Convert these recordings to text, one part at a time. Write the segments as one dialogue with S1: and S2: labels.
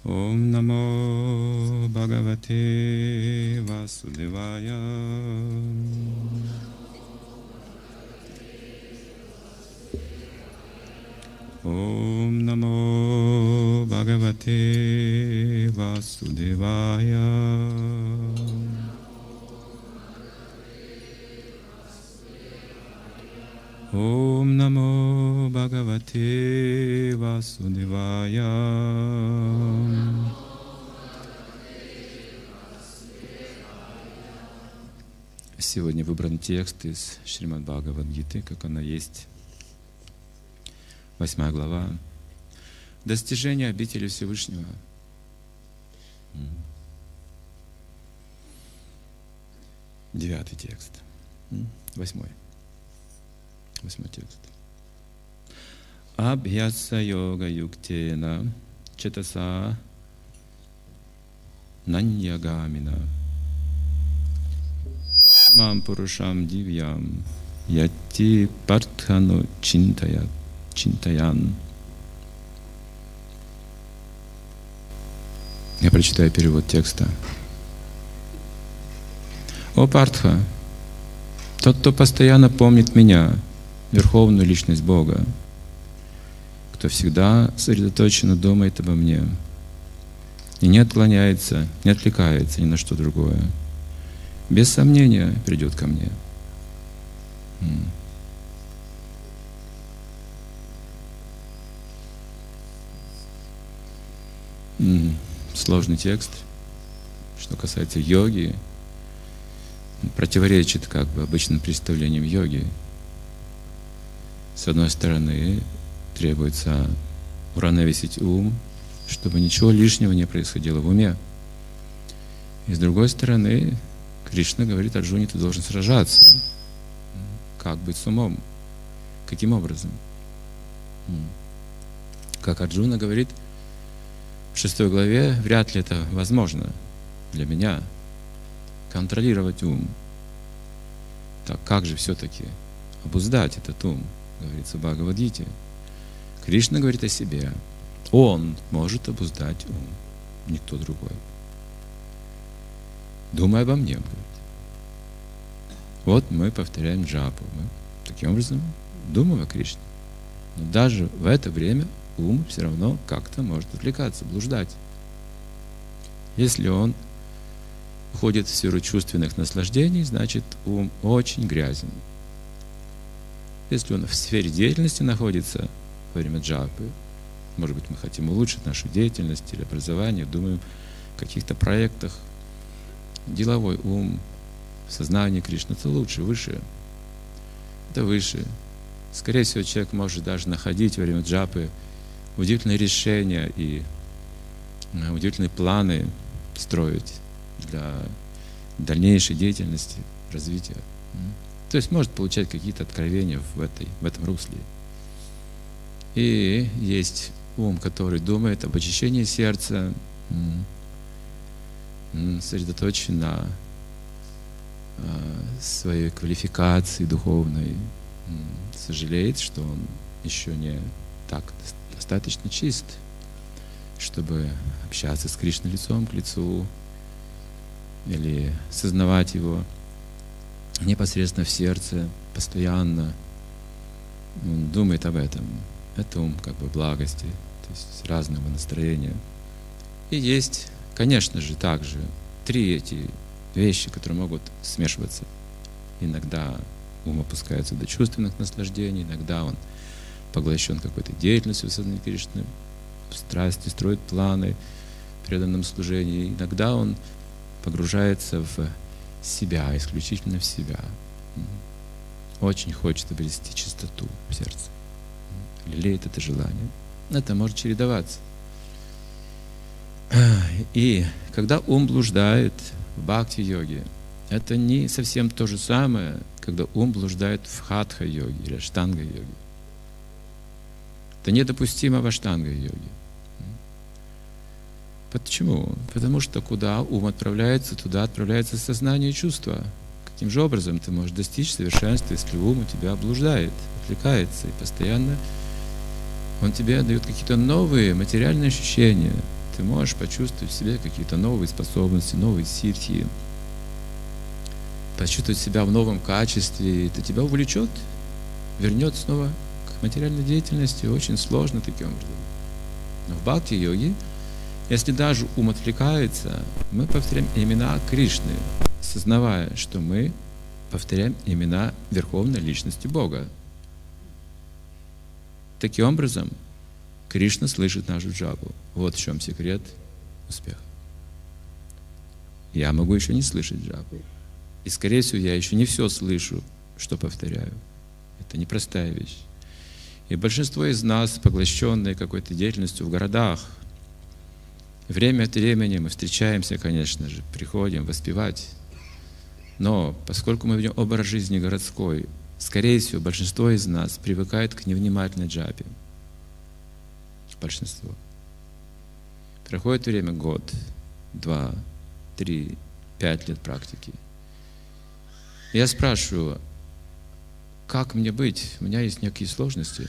S1: Om Namo Bhagavate Vasudevaya. Om Namo Bhagavate Vasudevaya. Om Namo Bhagavate Vasudevaya. Сегодня выбран текст из Шримад Бхагавад-гиты, как она есть. 8 глава. Достижение обители Всевышнего. 9 текст. 8 текст. Абхьяса йога юктена четаса наньягамина мам пурушам дивьям ятти партхану чинтаян. Я прочитаю перевод текста. О Партха, тот, кто постоянно помнит меня, Верховную Личность Бога, кто всегда сосредоточенно думает обо мне и не отклоняется, не отвлекается ни на что другое, без сомнения придет ко мне. Сложный текст, что касается йоги, противоречит как бы обычным представлениям йоги. С одной стороны, требуется уравновесить ум, чтобы ничего лишнего не происходило в уме. И с другой стороны, Кришна говорит Арджуне, ты должен сражаться. Как быть с умом? Каким образом? Как Арджуна говорит в 6 главе, вряд ли это возможно для меня контролировать ум. Так как же все-таки обуздать этот ум, говорится в Бхагавад-гите. Кришна говорит о себе. Он может обуздать ум, никто другой. Думай обо мне, он говорит. Вот мы повторяем джапу. Мы таким образом думаем о Кришне. Но даже в это время ум все равно как-то может отвлекаться, блуждать. Если он уходит в сферу чувственных наслаждений, значит ум очень грязен. Если он в сфере деятельности находится во время джапы, может быть, мы хотим улучшить нашу деятельность или образование, думаем о каких-то проектах, деловой ум, сознание Кришны — это лучше, выше. Это выше. Скорее всего, человек может даже находить во время джапы удивительные решения и удивительные планы строить для дальнейшей деятельности, развития. То есть может получать какие-то откровения в этом русле. И есть ум, который думает об очищении сердца, сосредоточен на своей квалификации духовной, сожалеет, что он еще не так достаточно чист, чтобы общаться с Кришной лицом к лицу или сознавать его непосредственно в сердце, постоянно. Он думает об этом. Это ум как бы благости, то есть разного настроения. И есть, конечно же, также 3 эти вещи, которые могут смешиваться. Иногда ум опускается до чувственных наслаждений, иногда он поглощен какой-то деятельностью в сознании Кришны, в страсти, строит планы в преданном служении. Иногда он погружается в себя, исключительно в себя. Очень хочет обрести чистоту в сердце. Лелеет это желание. Это может чередоваться. И когда ум блуждает в бхакти-йоге, это не совсем то же самое, когда ум блуждает в хатха-йоге или аштанга-йоге. Это недопустимо в аштанга-йоге. Почему? Потому что куда ум отправляется, туда отправляется сознание и чувство. Каким же образом ты можешь достичь совершенства, если ум у тебя блуждает, отвлекается, и постоянно он тебе дает какие-то новые материальные ощущения. ты можешь почувствовать в себе какие-то новые способности, новые ситхи, почувствовать себя в новом качестве, это тебя увлечет, вернет снова к материальной деятельности. Очень сложно таким образом. Но в бхакти-йоге, если даже ум отвлекается, мы повторяем имена Кришны, сознавая, что мы повторяем имена Верховной Личности Бога. Таким образом, Кришна слышит нашу джапу. Вот в чем секрет успеха. Я могу еще не слышать джапу. И, скорее всего, я еще не все слышу, что повторяю. Это непростая вещь. И большинство из нас, поглощенные какой-то деятельностью в городах, время от времени мы встречаемся, конечно же, приходим воспевать. Но поскольку мы ведем образ жизни городской, скорее всего, большинство из нас привыкает к невнимательной джапе. Большинство. Проходит время, год, 2, 3, 5 лет практики. Я спрашиваю, как мне быть? У меня есть некие сложности.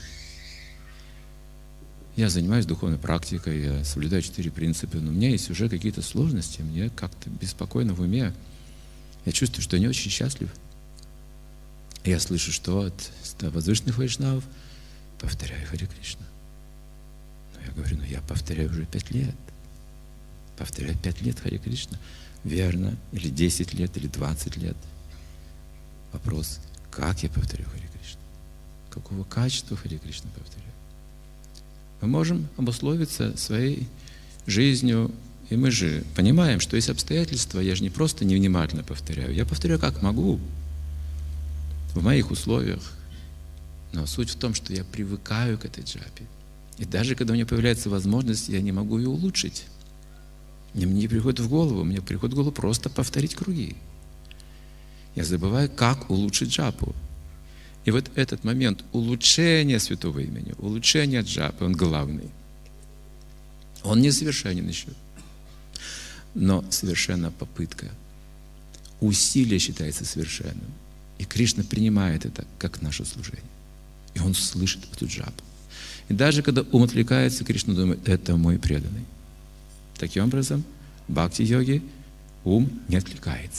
S1: Я занимаюсь духовной практикой, я соблюдаю 4 принципа, но у меня есть уже какие-то сложности, мне как-то беспокойно в уме. Я чувствую, что я не очень счастлив. И я слышу, что от возвышенных вайшнавов повторяю Харе Кришна. Но я говорю, я повторяю уже 5 лет. Повторяю 5 лет Харе Кришна. Верно, или 10 лет, или 20 лет. Вопрос, как я повторяю Харе Кришна? Какого качества Харе Кришна повторяю? Мы можем обусловиться своей жизнью, и мы же понимаем, что есть обстоятельства, я же не просто невнимательно повторяю, я повторяю как могу, в моих условиях. Но суть в том, что я привыкаю к этой джапе. И даже когда у меня появляется возможность, я не могу ее улучшить. Мне не приходит в голову, мне приходит в голову просто повторить круги. Я забываю, как улучшить джапу. И вот этот момент улучшения святого имени, улучшения джапы, он главный. Он несовершенен еще. Но совершенна попытка. Усилие считается совершенным. И Кришна принимает это как наше служение. И он слышит эту джапу. И даже когда ум отвлекается, Кришна думает, это мой преданный. Таким образом, в бхакти-йоге ум не отвлекается.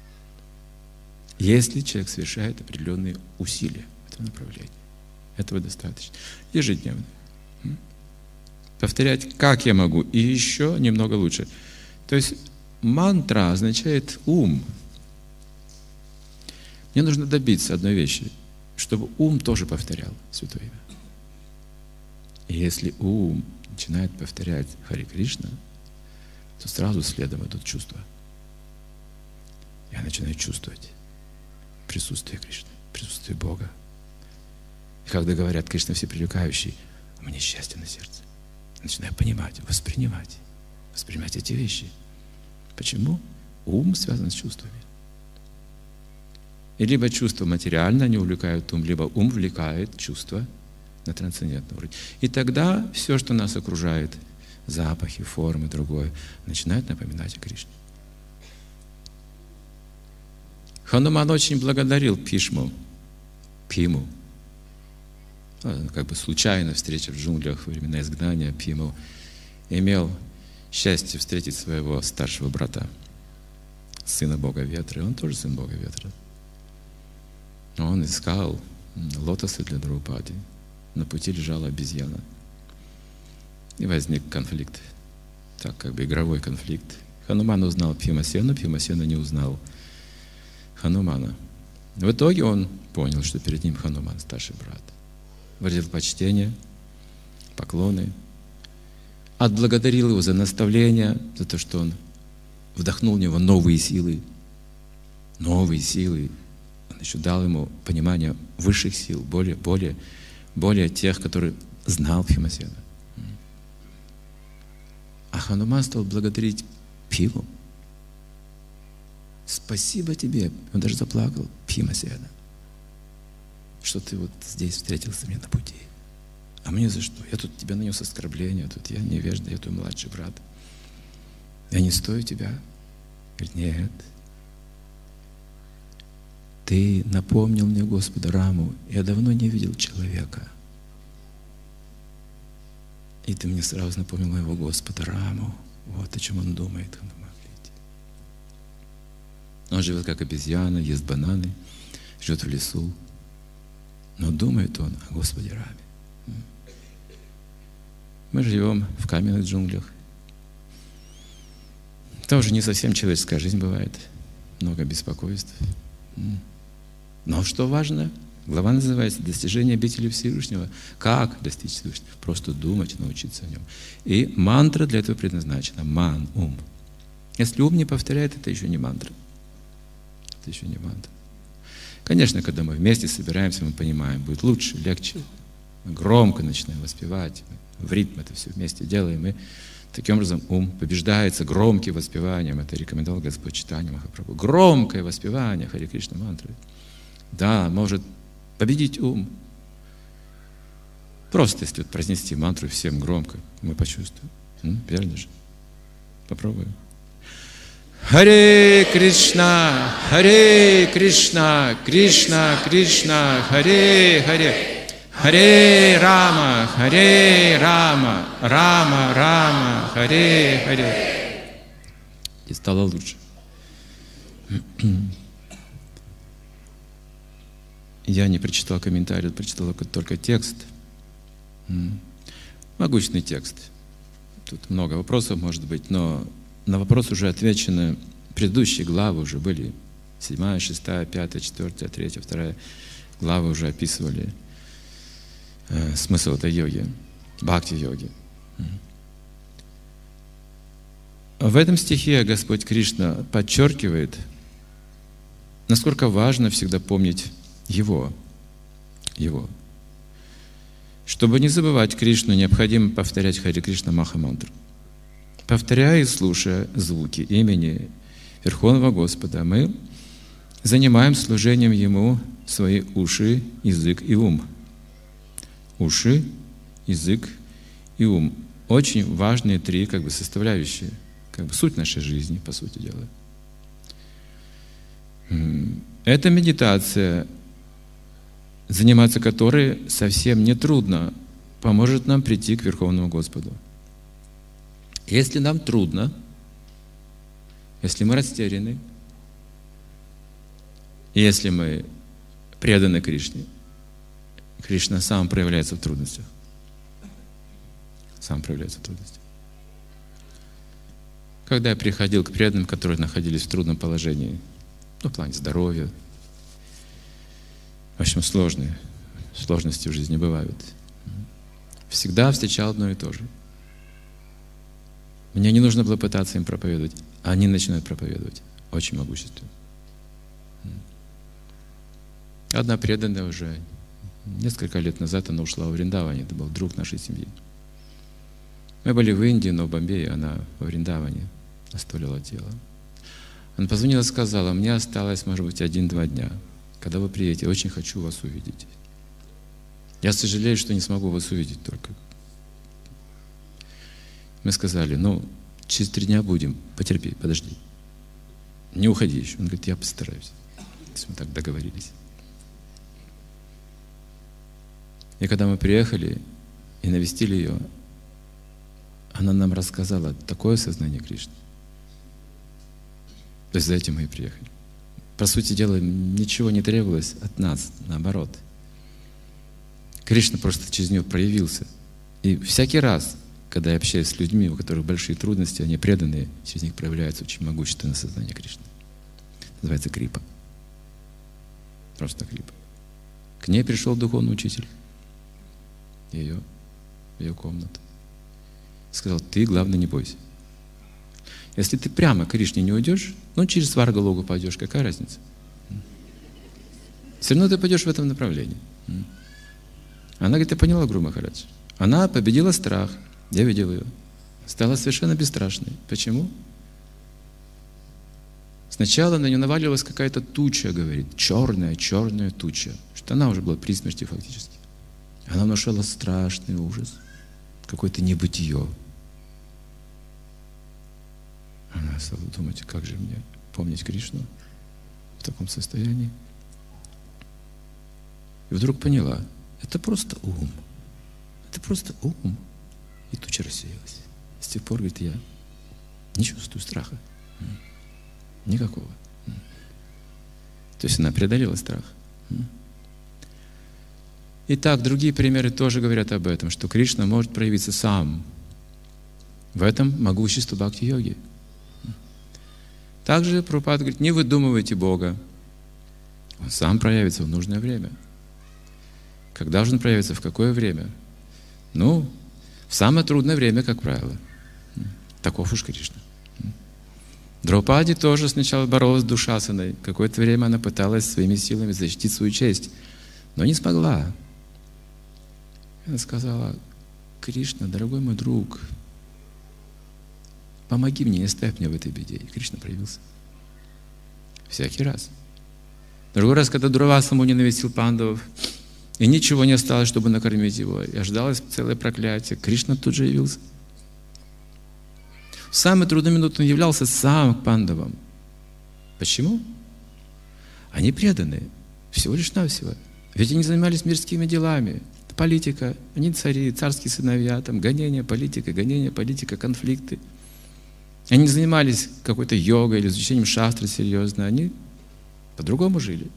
S1: Если человек совершает определенные усилия в этом направлении. Этого достаточно. Ежедневно. Повторять, как я могу, и еще немного лучше. То есть мантра означает ум. Мне нужно добиться одной вещи, чтобы ум тоже повторял Святое Имя. И если ум начинает повторять Харе Кришна, то сразу следом идут чувства. Я начинаю чувствовать присутствие Кришны, присутствие Бога. И когда говорят Кришна всепривлекающий, у меня счастье на сердце. Начинаю понимать, воспринимать эти вещи. Почему? Ум связан с чувствами. И либо чувства материально, они увлекают ум, либо ум влекает чувства на трансцендентном уровне. И тогда все, что нас окружает, запахи, формы, другое, начинает напоминать о Кришне. Хануман очень благодарил Пиму. Как бы случайно встреча в джунглях во времена изгнания Пиму имел счастье встретить своего старшего брата, сына Бога Ветра. И он тоже сын Бога Ветра. Он искал лотосы для Драупади. На пути лежала обезьяна. И возник конфликт. Так, как бы игровой конфликт. Хануман узнал Пимасену, Пимасена не узнал Ханумана. В итоге он понял, что перед ним Хануман, старший брат. Выразил почтение, поклоны. Отблагодарил его за наставление, за то, что он вдохнул в него новые силы. Новые силы. Он еще дал ему понимание высших сил, более тех, которые знал Пимасена. А Хануман стал благодарить Пиму. Спасибо тебе. Он даже заплакал. Пимасена, что ты вот здесь встретился мне на пути. А мне за что? Я тут тебя нанес оскорбление, тут я невежда, я твой младший брат. Я не стою тебя. Говорит, нет. Ты напомнил мне Господа Раму. Я давно не видел человека. И ты мне сразу напомнил моего Господа Раму. Вот о чем он думает. Он живет как обезьяна, ест бананы, живет в лесу. Но думает он о Господе Раме. Мы живем в каменных джунглях. Тоже не совсем человеческая жизнь бывает. Много беспокойств. Но что важно? Глава называется «Достижение обители Всевышнего». Как достичь Всевышнего? Просто думать, научиться о нем. И мантра для этого предназначена. Ман, ум. Если ум не повторяет, это еще не мантра. Это еще не мантра. Конечно, когда мы вместе собираемся, мы понимаем, будет лучше, легче. Мы громко начинаем воспевать, мы в ритм это все вместе делаем. И таким образом ум побеждается громким воспеванием. Это рекомендовал Господь Чайтанья Махапрабху. Громкое воспевание Харе Кришна мантры. Да, может победить ум. Просто если вот произнести мантру всем громко, мы почувствуем. Верно же? Попробуем. Харе Кришна, Кришна, Кришна, Харе, Харе. Харе Рама, Рама, Рама, Харе, Харе. И стало лучше. Я не прочитал комментарий, прочитал только текст. Могучный текст. Тут много вопросов, может быть, но на вопрос уже отвечено. Предыдущие главы уже были. 7, 6, 5, 4, 3, 2 главы уже описывали смысл этой йоги, бхакти-йоги. В этом стихе Господь Кришна подчеркивает, насколько важно всегда помнить Его. Чтобы не забывать Кришну, необходимо повторять Харе Кришна Маха-мантру. Повторяя и слушая звуки имени Верховного Господа, мы занимаем служением Ему свои уши, язык и ум. Уши, язык и ум. Очень важные три составляющие, суть нашей жизни, по сути дела. Эта медитация, заниматься которой совсем не трудно, поможет нам прийти к Верховному Господу. Если нам трудно, если мы растеряны, если мы преданы Кришне, Кришна сам проявляется в трудностях. Сам проявляется в трудностях. Когда я приходил к преданным, которые находились в трудном положении, в плане здоровья, в общем, сложности в жизни бывают, всегда встречал одно и то же. Мне не нужно было пытаться им проповедовать, а они начинают проповедовать. Очень могущественно. Одна преданная уже несколько лет назад она ушла в Вриндаване, это был друг нашей семьи. Мы были в Индии, но в Бомбее, она во Вриндаване оставила тело. Она позвонила и сказала: мне осталось, может быть, 1-2 дня. Когда вы приедете, очень хочу вас увидеть. Я сожалею, что не смогу вас увидеть только. Мы сказали: через 3 дня будем, потерпи, подожди. Не уходи еще. Он говорит: я постараюсь. То есть мы так договорились. И когда мы приехали и навестили ее, она нам рассказала такое сознание Кришны. То есть за этим мы и приехали. По сути дела, ничего не требовалось от нас, наоборот. Кришна просто через нее проявился. И всякий раз, когда я общаюсь с людьми, у которых большие трудности, они преданные, через них проявляется очень могущественное сознание Кришны. Называется крипа. Просто крипа. К ней пришел духовный учитель. В ее комнату. Сказал: ты, главное, не бойся. Если ты прямо к Кришне не уйдешь, через Сваргалогу пойдешь, какая разница? Все равно ты пойдешь в этом направлении. Она говорит: я поняла, Гуру Махарадж. Она победила страх. Я видел ее. Стала совершенно бесстрашной. Почему? Сначала на нее наваливалась какая-то туча, говорит, черная туча. Что она уже была при смерти фактически. Она внушала страшный ужас, какое-то небытие. Она стала думать: как же мне помнить Кришну в таком состоянии? И вдруг поняла: это просто ум. Это просто ум. и туча рассеялась. С тех пор, говорит, я не чувствую страха. Никакого. То есть она преодолела страх. Итак, другие примеры тоже говорят об этом, что Кришна может проявиться сам. В этом могущество бхакти-йоги. Также Прабхупада говорит, не выдумывайте Бога. Он сам проявится в нужное время. Когда же он проявится, в какое время? Ну, в самое трудное время, как правило. Таков уж Кришна. Драупади тоже сначала боролась с Душасаной. Какое-то время она пыталась своими силами защитить свою честь, но не смогла. Она сказала, Кришна, дорогой мой друг, помоги мне, не оставь меня в этой беде. И Кришна проявился. Всякий раз. Другой раз, когда Дурваса Муни навестил пандавов, и ничего не осталось, чтобы накормить его, и ожидалось целое проклятие, Кришна тут же явился. В самую трудную минуту он являлся сам к пандавам. Почему? Они преданные, всего лишь навсего. Ведь они занимались мирскими делами. Политика, они цари, царские сыновья, там гонения, политика, конфликты. Они не занимались какой-то йогой или изучением шастры серьезно, они по-другому жили.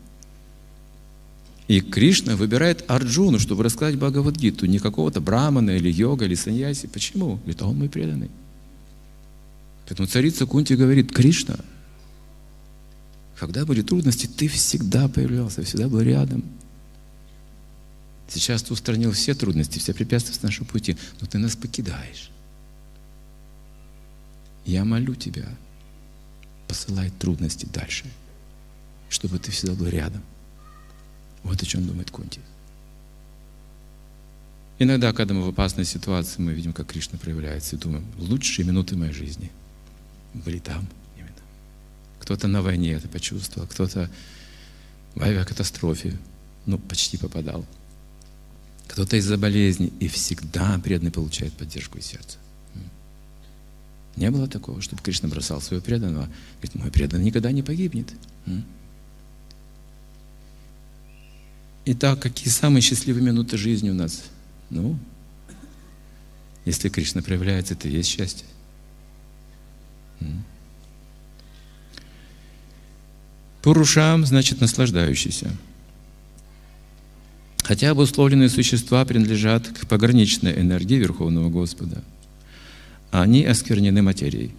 S1: И Кришна выбирает Арджуну, чтобы рассказать Бхагавад-гиту, не какого-то брамана или йога, или саньяси. Почему? Говорит, он мой преданный. Поэтому царица Кунти говорит, Кришна, когда были трудности, ты всегда появлялся, всегда был рядом. Сейчас ты устранил все трудности, все препятствия с нашего пути, но ты нас покидаешь. Я молю тебя, посылай трудности дальше, чтобы ты всегда был рядом. Вот о чем думает Кунти. Иногда, когда мы в опасной ситуации, мы видим, как Кришна проявляется, и думаем, лучшие минуты моей жизни были там именно. Кто-то на войне это почувствовал, кто-то в авиакатастрофе, почти попадал. Кто-то из-за болезни, и всегда преданный получает поддержку из сердца. Не было такого, чтобы Кришна бросал своего преданного. Говорит, мой преданный никогда не погибнет. Итак, какие самые счастливые минуты жизни у нас? Если Кришна проявляется, это и есть счастье. Пурушам значит наслаждающийся. Хотя обусловленные существа принадлежат к пограничной энергии Верховного Господа. Они осквернены материей.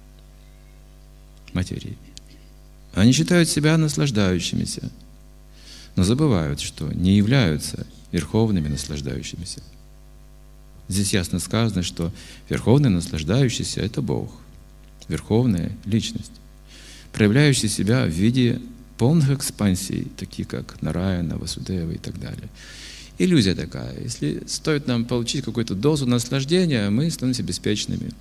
S1: Они считают себя наслаждающимися, но забывают, что не являются верховными наслаждающимися. Здесь ясно сказано, что верховный наслаждающийся – это Бог, верховная личность, проявляющая себя в виде полных экспансий, такие как Нараяна, Васудева и так далее. Иллюзия такая. Если стоит нам получить какую-то дозу наслаждения, мы становимся беспечными,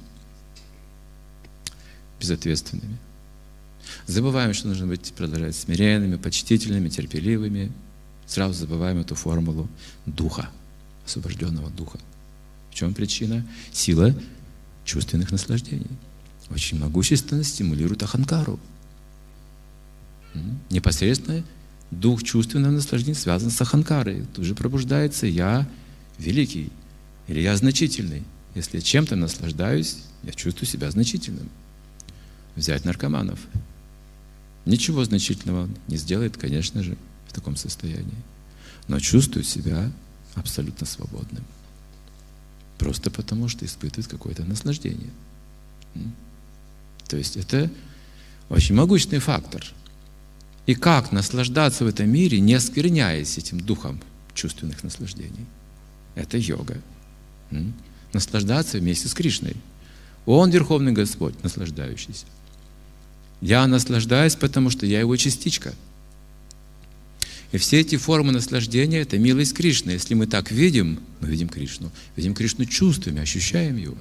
S1: безответственными. Забываем, что нужно быть, продолжать смиренными, почтительными, терпеливыми. Сразу забываем эту формулу духа, освобожденного духа. В чем причина? Сила чувственных наслаждений. Очень могущественно стимулирует аханкару. Непосредственно дух чувственного наслаждения связан с аханкарой. Тут же пробуждается «я великий» или «я значительный». Если я чем-то наслаждаюсь, я чувствую себя значительным. Взять наркоманов. Ничего значительного он не сделает, конечно же, в таком состоянии. Но чувствует себя абсолютно свободным. Просто потому, что испытывает какое-то наслаждение. То есть это очень могущественный фактор. И как наслаждаться в этом мире, не оскверняясь этим духом чувственных наслаждений? Это йога. Наслаждаться вместе с Кришной. Он Верховный Господь, наслаждающийся. Я наслаждаюсь, потому что я Его частичка. И все эти формы наслаждения – это милость Кришны. Если мы так видим, мы видим Кришну. Видим Кришну чувствами, ощущаем Его.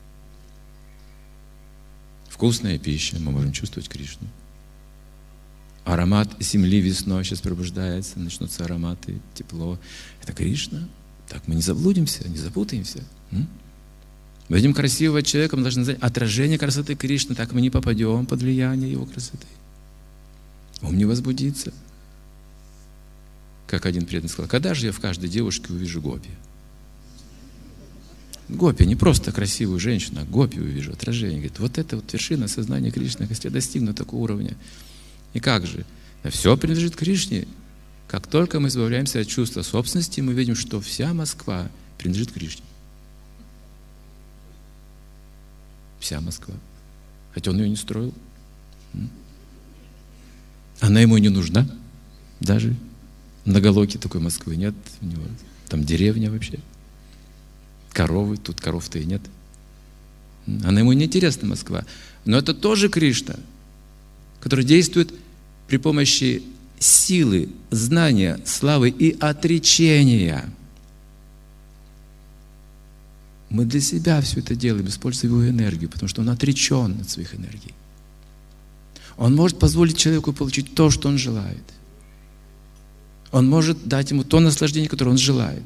S1: Вкусная пища, мы можем чувствовать Кришну. Аромат земли весной сейчас пробуждается, начнутся ароматы, тепло. Это Кришна. Так мы не заблудимся, не запутаемся. Мы видим красивого человека, мы должны знать отражение красоты Кришны, так мы не попадем под влияние Его красоты. Ум не возбудится. Как один преданный сказал, когда же я в каждой девушке увижу гопи? Гопи, не просто красивую женщину, а гопи увижу, отражение. Говорит, вот это вот вершина сознания Кришны, если я достигну такого уровня. И как же? Все принадлежит Кришне. Как только мы избавляемся от чувства собственности, мы видим, что вся Москва принадлежит Кришне. Вся Москва. Хотя он ее не строил. Она ему не нужна. Даже на Галоке такой Москвы нет. У него там деревня вообще. Коровы, тут коров-то и нет. Она ему не интересна, Москва. Но это тоже Кришна, который действует при помощи силы, знания, славы и отречения. Мы для себя все это делаем, используя его энергию, потому что он отречен от своих энергий. Он может позволить человеку получить то, что он желает. Он может дать ему то наслаждение, которое он желает.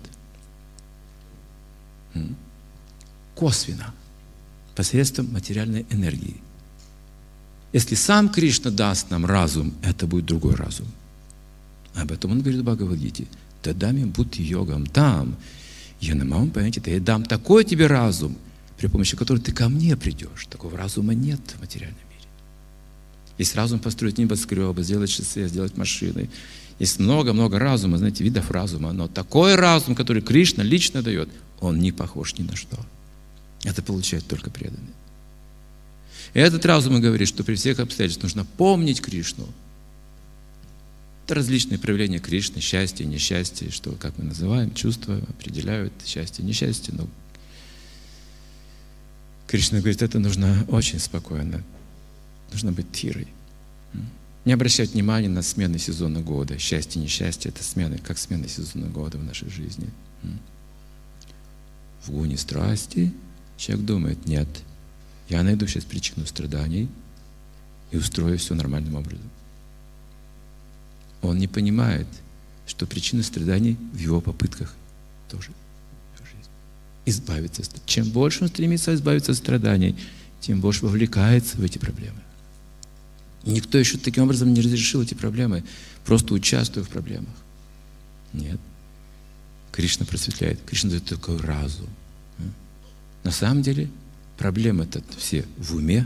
S1: Косвенно, посредством материальной энергии. Если сам Кришна даст нам разум, это будет другой разум. Об этом он говорит в Бхагавад-гите. Тадами будти йогам там. Я на моем понятии, я дам такой тебе разум, при помощи которого ты ко мне придешь. Такого разума нет в материальном мире. Есть разум построить небоскребы, сделать шоссе, сделать машины. Есть много-много разума, знаете, видов разума. Но такой разум, который Кришна лично дает, он не похож ни на что. Это получает только преданный. И этот разум говорит, что при всех обстоятельствах нужно помнить Кришну. Это различные проявления Кришны, счастье, несчастье, что, как мы называем, чувства определяют счастье, несчастье. Но Кришна говорит, это нужно очень спокойно. Нужно быть тхирой. Не обращать внимания на смены сезона года. Счастье, несчастье — это смены, как смены сезона года в нашей жизни. В гуне страсти человек думает, нет, я найду сейчас причину страданий и устрою все нормальным образом. Он не понимает, что причина страданий в его попытках тоже в жизни. Избавиться. Чем больше он стремится избавиться от страданий, тем больше вовлекается в эти проблемы. И никто еще таким образом не разрешил эти проблемы, просто участвуя в проблемах. Нет. Кришна просветляет. Кришна дает такой разум. На самом деле проблемы-то все в уме.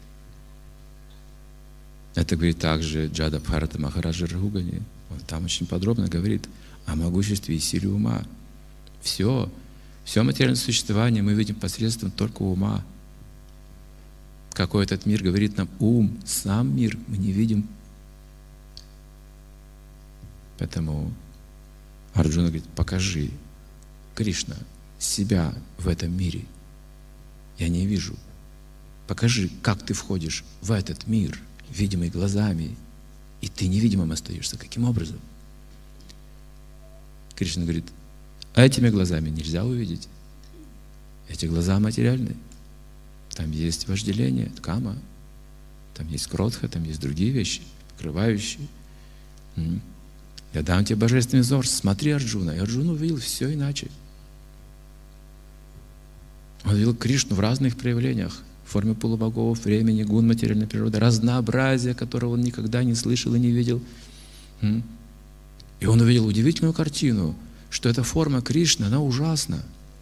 S1: Это говорит также Джадабхарата Махараджа Рагугани. Он там очень подробно говорит о могуществе и силе ума. Все материальное существование мы видим посредством только ума. Какой этот мир говорит нам ум, сам мир мы не видим. Поэтому Арджуна говорит, покажи, Кришна, себя в этом мире. Я не вижу. Покажи, как ты входишь в этот мир, видимый глазами, и ты невидимым остаешься. Каким образом? Кришна говорит, этими глазами нельзя увидеть. Эти глаза материальные. Там есть вожделение, кама, там есть кротха, там есть другие вещи, покрывающие. Я дам тебе божественный взор, смотри, Арджуна. И Арджуна увидел все иначе. Он видел Кришну в разных проявлениях, в форме полубогов, времени, гун материальной природы, разнообразия, которого он никогда не слышал и не видел. И он увидел удивительную картину, что эта форма Кришны, она ужасна.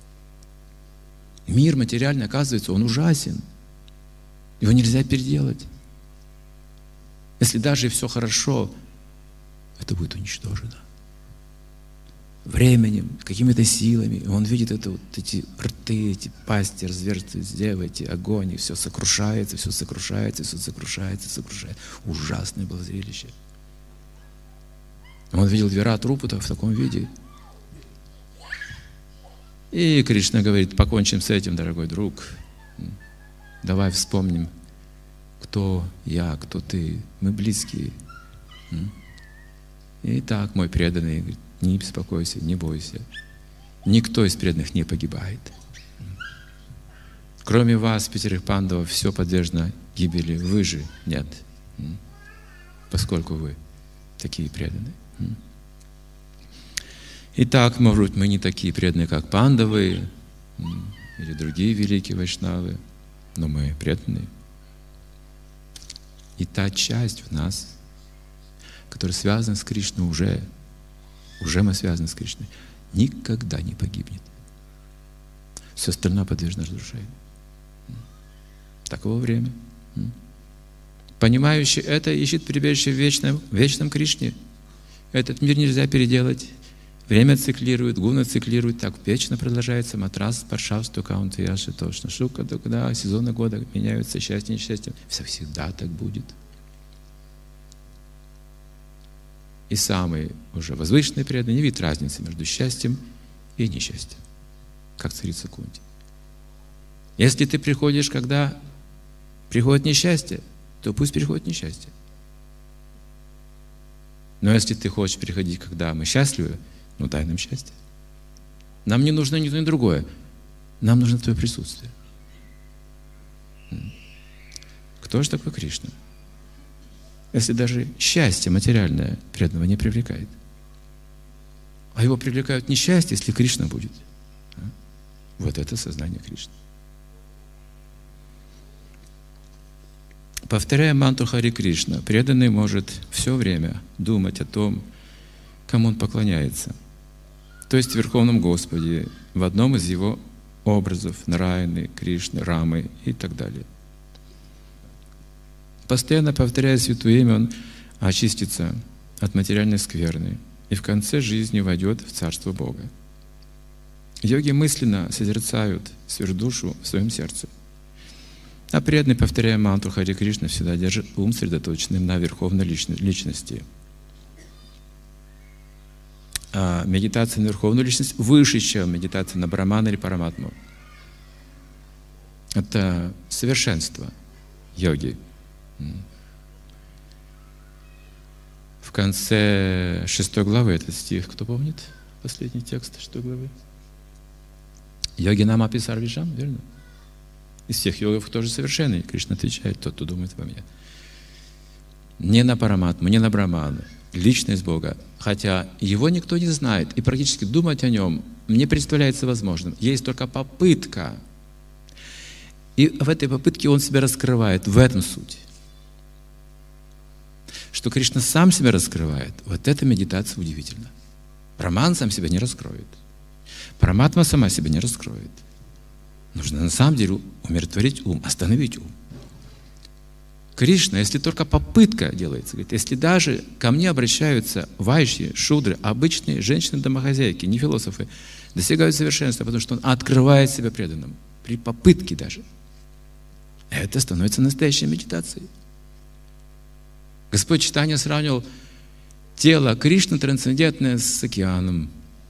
S1: Мир материальный, оказывается, он ужасен. Его нельзя переделать. Если даже и все хорошо, это будет уничтожено. Временем, какими-то силами. Он видит это, вот эти рты, эти пасти, разверстые девы, эти огонь, и все сокрушается, все сокрушается, все сокрушается, сокрушается. Ужасное было зрелище. Он видел Вират Рупута в таком виде. И Кришна говорит, покончим с этим, дорогой друг. Давай вспомним, кто я, кто ты. Мы близкие. Итак, мой преданный говорит, не беспокойся, не бойся. Никто из преданных не погибает. Кроме вас, 5 пандавов, все подвержено гибели. Вы же нет. Поскольку вы такие преданные. Итак, может быть, мы не такие преданные, как пандавы или другие великие вайшнавы, но мы преданные. И та часть в нас, которая связана с Кришной, уже мы связаны с Кришной, никогда не погибнет. Все остальное подвержено разрушению. Таково время. Понимающий это ищет прибежище в вечном Кришне. Этот мир нельзя переделать. Время циклирует, гуна циклирует, так вечно продолжается матрас, паршавство, каунты, яши, точно, шука, когда сезоны года меняются, счастье, несчастье. Все всегда так будет. И самый уже возвышенный преданный не видит разницы между счастьем и несчастьем, как царица Кунти. Если ты приходишь, когда приходит несчастье, то пусть приходит несчастье. Но если ты хочешь приходить, когда мы счастливы, ну дай нам счастье. Нам не нужно ни то, ни другое. Нам нужно твое присутствие. Кто же такой Кришна? Если даже счастье материальное преданного не привлекает. А его привлекают несчастье, если Кришна будет. Вот это сознание Кришны. Повторяя мантру Хари Кришна, преданный может все время думать о том, кому он поклоняется. То есть в Верховном Господе, в одном из его образов Нараяны, Кришны, Рамы и так далее. Постоянно повторяя святое имя, он очистится от материальной скверны и в конце жизни войдет в Царство Бога. Йоги мысленно созерцают сверхдушу в своем сердце. А преданный, повторяя мантру Хари Кришна, всегда держит ум сосредоточенным на верховной личности. А медитация на верховную личность выше, чем медитация на Брамана или Параматму. Это совершенство йоги. В конце 6 главы этот стих, кто помнит? Последний текст 6 главы. Йоги нам аписарвишам, верно? Из всех йогов тоже совершенный. Кришна отвечает: тот, кто думает во мне. Не на Параматму, не на Браману. Личность Бога. Хотя его никто не знает, и практически думать о нем не представляется возможным. Есть только попытка. И в этой попытке он себя раскрывает. В этом суть. Что Кришна сам себя раскрывает, вот эта медитация удивительна. Браман сам себя не раскроет. Параматма сама себя не раскроет. Нужно на самом деле умиротворить ум, остановить ум. Кришна, если только попытка делается, говорит, если даже ко мне обращаются вайшьи, шудры, обычные женщины-домохозяйки, не философы, достигают совершенства, потому что он открывает себя преданным. При попытке даже. Это становится настоящей медитацией. Господь Чайтанья сравнивал тело Кришны трансцендентное с океаном,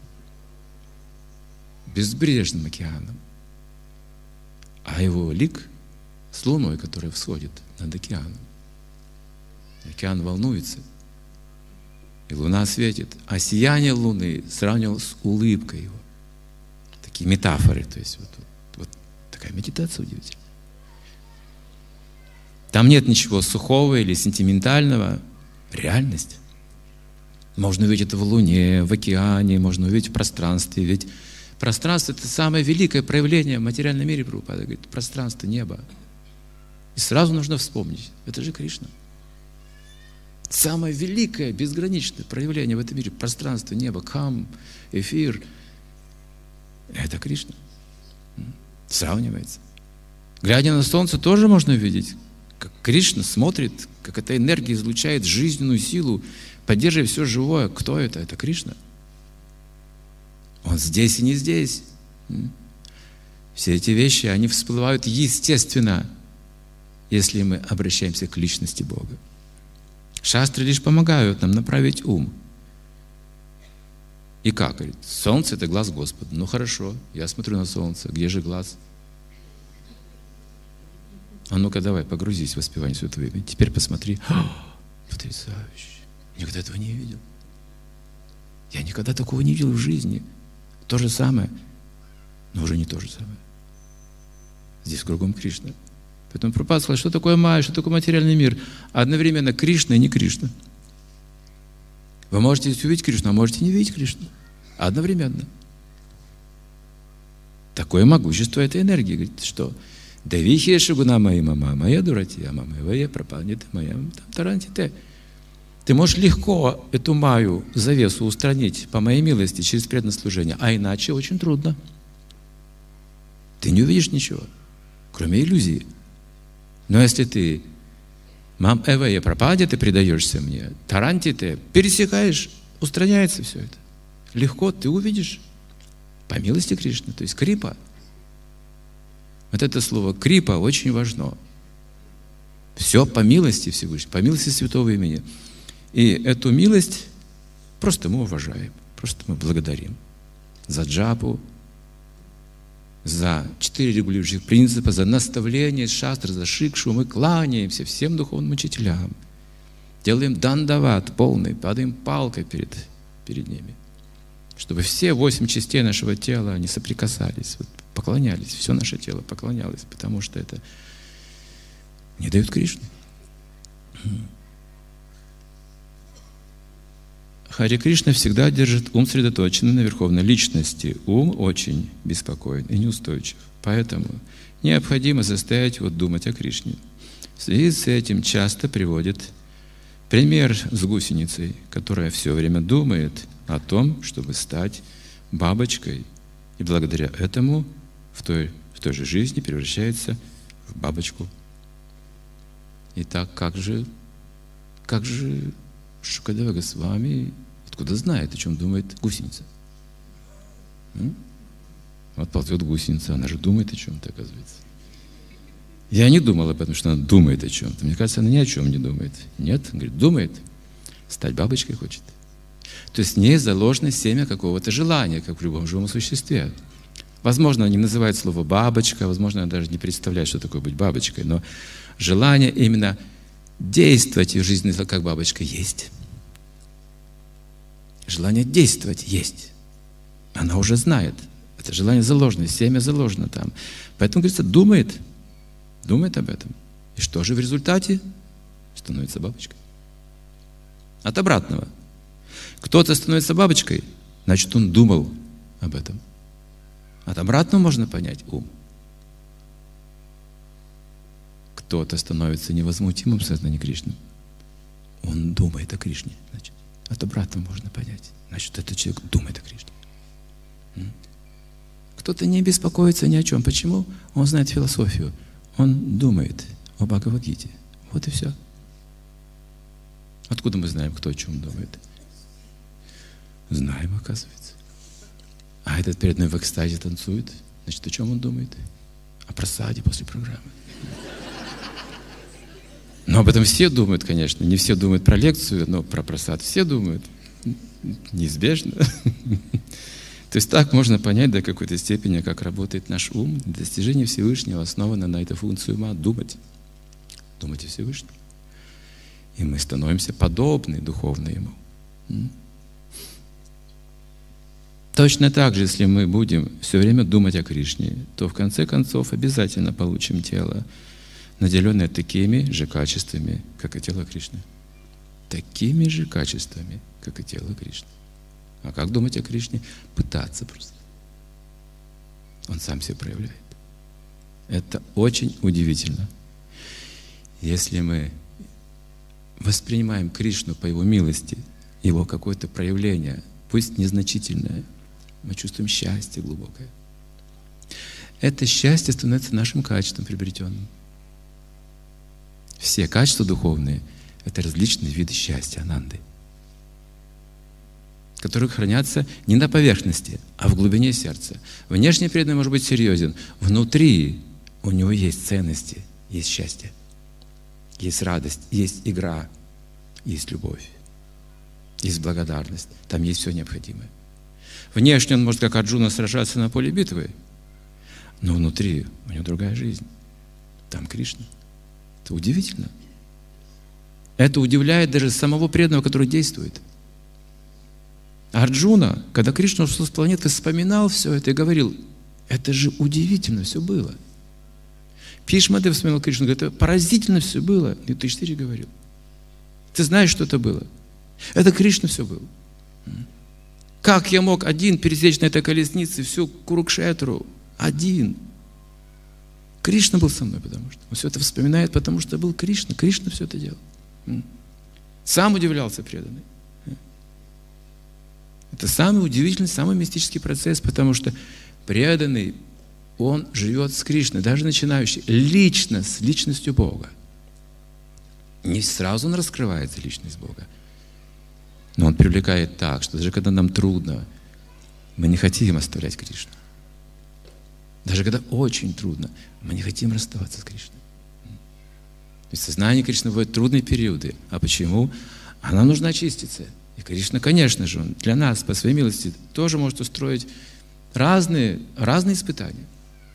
S1: безбрежным океаном, а его лик с луной, которая всходит над океаном. Океан волнуется, и луна светит, а сияние луны сравнивал с улыбкой его. Такие метафоры, то есть вот такая медитация удивительная. Там нет ничего сухого или сентиментального. Реальность. Можно увидеть это в Луне, в океане, можно увидеть в пространстве. Ведь пространство — это самое великое проявление в материальном мире. Прабхупада говорит, пространство, небо. И сразу нужно вспомнить, это же Кришна. Самое великое, безграничное проявление в этом мире — пространство, небо, кам, эфир. Это Кришна. Сравнивается. Глядя на солнце, тоже можно увидеть, как Кришна смотрит, как эта энергия излучает жизненную силу, поддерживая все живое. Кто это? Это Кришна. Он здесь и не здесь. Все эти вещи, они всплывают естественно, если мы обращаемся к личности Бога. Шастры лишь помогают нам направить ум. И как? Говорит, солнце — это глаз Господа. Ну хорошо, я смотрю на солнце. Где же глаз? А ну-ка давай, погрузись в воспевание Святого имени. Теперь посмотри. Потрясающе. Никогда этого не видел. Я никогда такого не видел в жизни. То же самое, но уже не то же самое. Здесь кругом Кришна. Поэтому Прабхупада сказал, что такое майя, что такое материальный мир. Одновременно Кришна и не Кришна. Вы можете увидеть Кришну, а можете не видеть Кришну. Одновременно. Такое могущество этой энергии. Говорит, что Давихи шагуна моя мама, моя дуратия, мама, моя пропадет, моя тарантите. Ты можешь легко эту маю, завесу устранить по моей милости через преданное служение, а иначе очень трудно. ты не увидишь ничего, кроме иллюзии. Но если ты мам эвая пропаде, ты предаешься мне, таранти ты пересекаешь, устраняется все это. Легко ты увидишь по милости Кришны, то есть крипа. Вот это слово крипа очень важно. Все по милости Всевышнего, по милости Святого Имени. И эту милость просто мы уважаем, просто мы благодарим за джапу, за 4 регулирующих принципа, за наставление шастры, за шикшу. Мы кланяемся всем духовным учителям, делаем дандават полный, падаем палкой перед ними, чтобы все 8 частей нашего тела не соприкасались, вот, поклонялись, все наше тело поклонялось, потому что это не дают Кришне. Хари Кришна всегда держит ум сосредоточенным на верховной личности. Ум очень беспокоен и неустойчив. Поэтому необходимо заставить его думать о Кришне. В связи с этим часто приводит пример с гусеницей, которая все время думает о том, чтобы стать бабочкой. И благодаря этому в той же жизни превращается в бабочку. Итак, как же Шукадева Госвами откуда знает, о чем думает гусеница? Вот ползет гусеница, она же думает о чем-то, оказывается. Я не думал об этом, что она думает о чем-то. Мне кажется, она ни о чем не думает. Нет, говорит, думает. Стать бабочкой хочет. То есть в ней заложено семя какого-то желания, как в любом живом существе. Возможно, она не называет слово «бабочка», возможно, она даже не представляет, что такое быть бабочкой, но желание именно действовать в жизни как бабочка есть. Желание действовать есть. Она уже знает. Это желание заложено, семя заложено там. Поэтому, говорится, думает об этом. И что же в результате? Становится бабочкой. От обратного. Кто-то становится бабочкой, значит, он думал об этом. От обратного можно понять ум. Кто-то становится невозмутимым в сознании Кришны. Он думает о Кришне. Значит, от обратного можно понять. Значит, этот человек думает о Кришне. Кто-то не беспокоится ни о чем. Почему? Он знает философию. Он думает о Бхагавад-гите. Вот и все. Откуда мы знаем, кто о чем думает? Знаем, оказывается. А этот перед нами в экстазе танцует. Значит, о чем он думает? О просаде после программы. Но об этом все думают, конечно. Не все думают про лекцию, но про просад все думают. Неизбежно. То есть так можно понять до какой-то степени, как работает наш ум. Достижение Всевышнего основано на этой функции ума — думать. Думать о Всевышнем. И мы становимся подобны духовно Ему. Точно так же, если мы будем все время думать о Кришне, то в конце концов обязательно получим тело, наделенное такими же качествами, как и тело Кришны. Такими же качествами, как и тело Кришны. А как думать о Кришне? Пытаться просто. Он сам себя проявляет. Это очень удивительно. Если мы воспринимаем Кришну по Его милости, Его какое-то проявление, пусть незначительное, мы чувствуем счастье глубокое. Это счастье становится нашим качеством приобретенным. Все качества духовные — это различные виды счастья, ананды, которые хранятся не на поверхности, а в глубине сердца. Внешне преданный может быть серьезен, внутри у него есть ценности, есть счастье, есть радость, есть игра, есть любовь, есть благодарность, там есть все необходимое. Внешне он может, как Арджуна, сражаться на поле битвы, но внутри у него другая жизнь, там Кришна. Это удивительно. Это удивляет даже самого преданного, который действует. Арджуна, когда Кришна ушел с планеты, вспоминал все это и говорил, это же удивительно все было. Бхишмадев вспоминал Кришну, говорит, это поразительно все было. И Юдхиштхире говорил, ты знаешь, что это было? Это Кришна все было. Как я мог один пересечь на этой колеснице всю Курукшетру? Один. Кришна был со мной, потому что он все это вспоминает, потому что был Кришна. Кришна все это делал. Сам удивлялся преданный. Это самый удивительный, самый мистический процесс, потому что преданный он живет с Кришной, даже начинающий, лично, с личностью Бога. Не сразу он раскрывается, личность Бога. Но он привлекает так, что даже когда нам трудно, мы не хотим оставлять Кришну. Даже когда очень трудно, мы не хотим расставаться с Кришной. То есть сознание Кришны бывают трудные периоды. А почему? А нам нужно очиститься. И Кришна, конечно же, Он для нас, по своей милости, тоже может устроить разные испытания.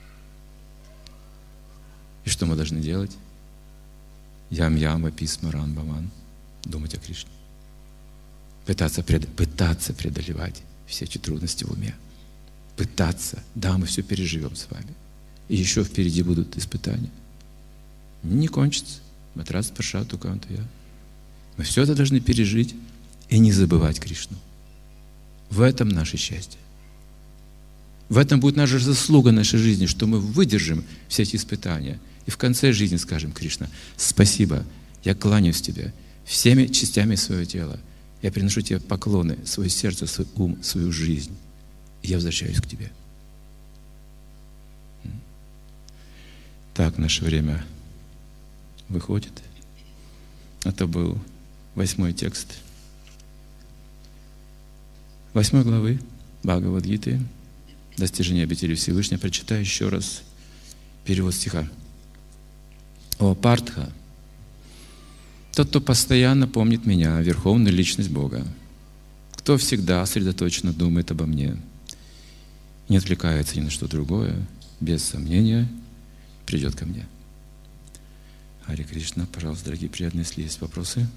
S1: И что мы должны делать? Ям-яма, писма, ран-баман. Думать о Кришне. Пытаться преодолевать все эти трудности в уме. Пытаться. Да, мы все переживем с вами. И еще впереди будут испытания. Не кончится. Матрас спаршату канту я. Мы все это должны пережить и не забывать Кришну. В этом наше счастье. В этом будет наша заслуга нашей жизни, что мы выдержим все эти испытания. И в конце жизни скажем: Кришна, спасибо, я кланяюсь Тебе всеми частями своего тела. Я приношу Тебе поклоны, свое сердце, свой ум, свою жизнь. И я возвращаюсь к Тебе. Так, наше время выходит. Это был 8 текст 8 главы Бхагавад-гиты «Достижение обители Всевышнего». Прочитаю еще раз перевод стиха. «О Партха, тот, кто постоянно помнит меня, верховную личность Бога, кто всегда сосредоточенно думает обо мне, не отвлекается ни на что другое, без сомнения придет ко мне». Харе Кришна, пожалуйста, дорогие преданные, если есть вопросы.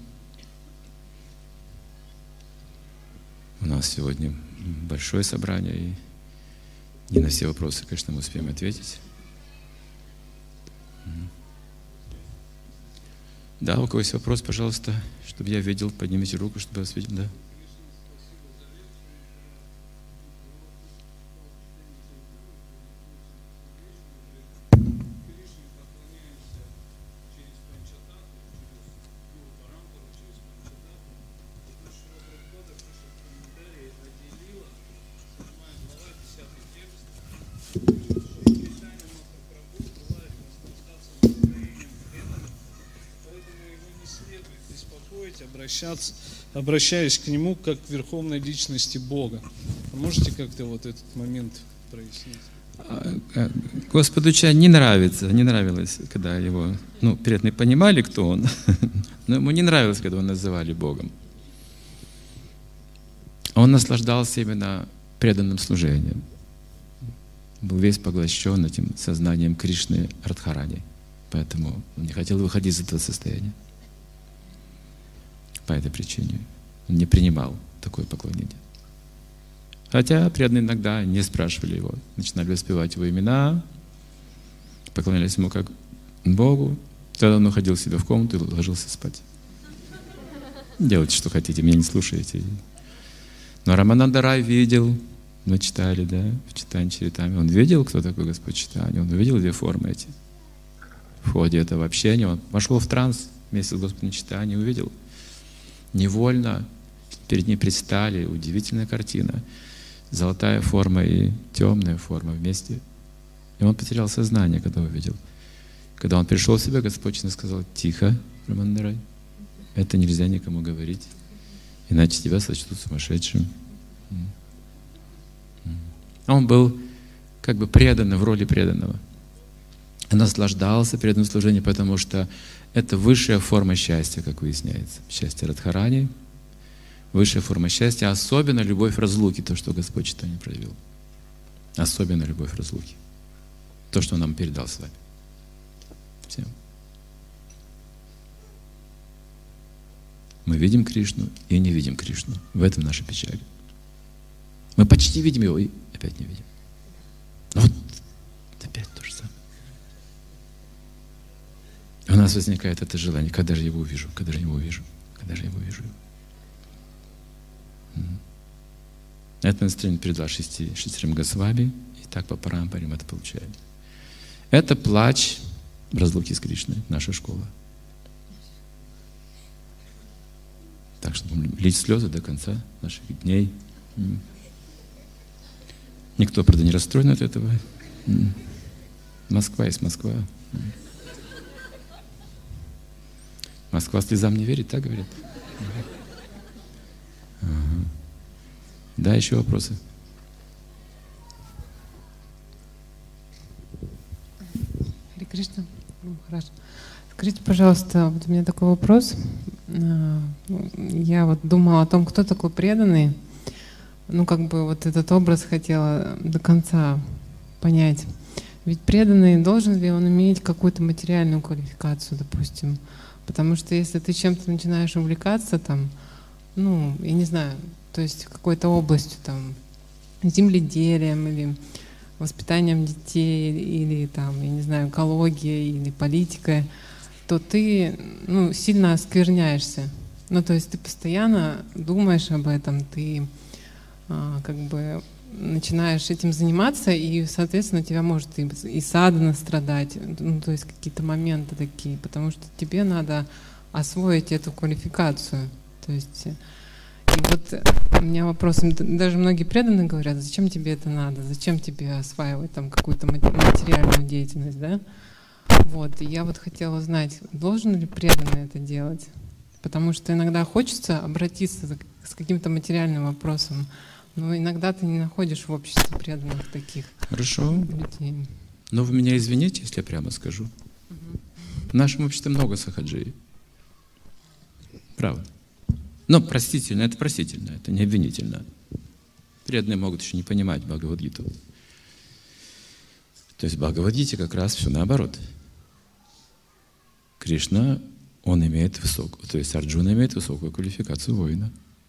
S1: У нас сегодня большое собрание, и не на все вопросы, конечно, мы успеем ответить. Да, у кого есть вопрос, пожалуйста, чтобы я видел, поднимите руку, чтобы я вас видел, да.
S2: Обращаюсь к Нему как к верховной личности Бога. Можете как-то вот этот момент прояснить?
S1: Господу Ча не нравилось, когда его, преданные понимали, кто он, но ему не нравилось, когда его называли Богом. Он наслаждался именно преданным служением. Был весь поглощен этим сознанием Кришны Радхарани. Поэтому он не хотел выходить из этого состояния. По этой причине он не принимал такое поклонение. Хотя преданные иногда не спрашивали его, начинали воспевать его имена, поклонялись ему как Богу. Тогда он уходил себе в комнату и ложился спать. Делайте, что хотите, меня не слушаете. Но Рамананда Рай видел, мы читали, да, в Читани Чаритаме, он видел, кто такой Господь Чайтанья, он увидел две формы эти. В ходе этого общения он вошел в транс вместе с Господом Чайтаньей, увидел. Невольно перед ним предстали, удивительная картина. Золотая форма и темная форма вместе. И он потерял сознание, когда увидел. Когда он пришел в себя, Господь сказал: тихо, Рамананда Рай, это нельзя никому говорить, иначе тебя сочтут сумасшедшим. Он был как бы предан в роли преданного. Он наслаждался преданным служением, потому что это высшая форма счастья, как выясняется. Счастье Радхарани, высшая форма счастья, особенно любовь разлуки, то, что Господь Чайтанья проявил. Особенно любовь разлуки. То, что Он нам передал с вами. Всем. Мы видим Кришну и не видим Кришну. В этом наша печаль. Мы почти видим Его и опять не видим. Но вот опять то же самое. У нас возникает это желание: когда же я его увижу, когда же я его увижу, когда же я его увижу. Это настроение передал шестерым Госвами, и так по парампаре мы это получаем. Это плач в разлуке с Кришной, наша школа. Так что будем лить слезы до конца наших дней. Никто, правда, не расстроен от этого. Москва есть Москва. Москва слезам не верит, так говорят? Ага. Да, еще вопросы?
S3: Харе Кришна. Хорошо. Скажите, пожалуйста, вот у меня такой вопрос. Я вот думала о том, кто такой преданный. Ну, как бы вот этот образ хотела до конца понять. Ведь преданный, должен ли он иметь какую-то материальную квалификацию, допустим? Потому что если ты чем-то начинаешь увлекаться, там, ну, я не знаю, то есть какой-то областью, там, земледелием или воспитанием детей, или там, я не знаю, экологией или политикой, то ты, ну, сильно оскверняешься. Ну, то есть ты постоянно думаешь об этом, ты как бы начинаешь этим заниматься, и, соответственно, тебя может и садхана страдать, ну, то есть какие-то моменты такие, потому что тебе надо освоить эту квалификацию. То есть, и вот у меня вопрос, даже многие преданные говорят, зачем тебе это надо, зачем тебе осваивать там какую-то материальную деятельность, да? Вот, и я вот хотела узнать, должен ли преданный это делать? Потому что иногда хочется обратиться с каким-то материальным вопросом, но иногда ты не находишь в обществе преданных таких
S1: Хорошо.
S3: людей.
S1: Но вы меня извините, если я прямо скажу. В нашем обществе много сахаджи. Правда. Но простительно, это не обвинительно. Преданные могут еще не понимать Бхагавад-гиту. То есть в Бхагавад-гите как раз все наоборот. Кришна, он имеет высокую, то есть Арджуна имеет высокую квалификацию воина.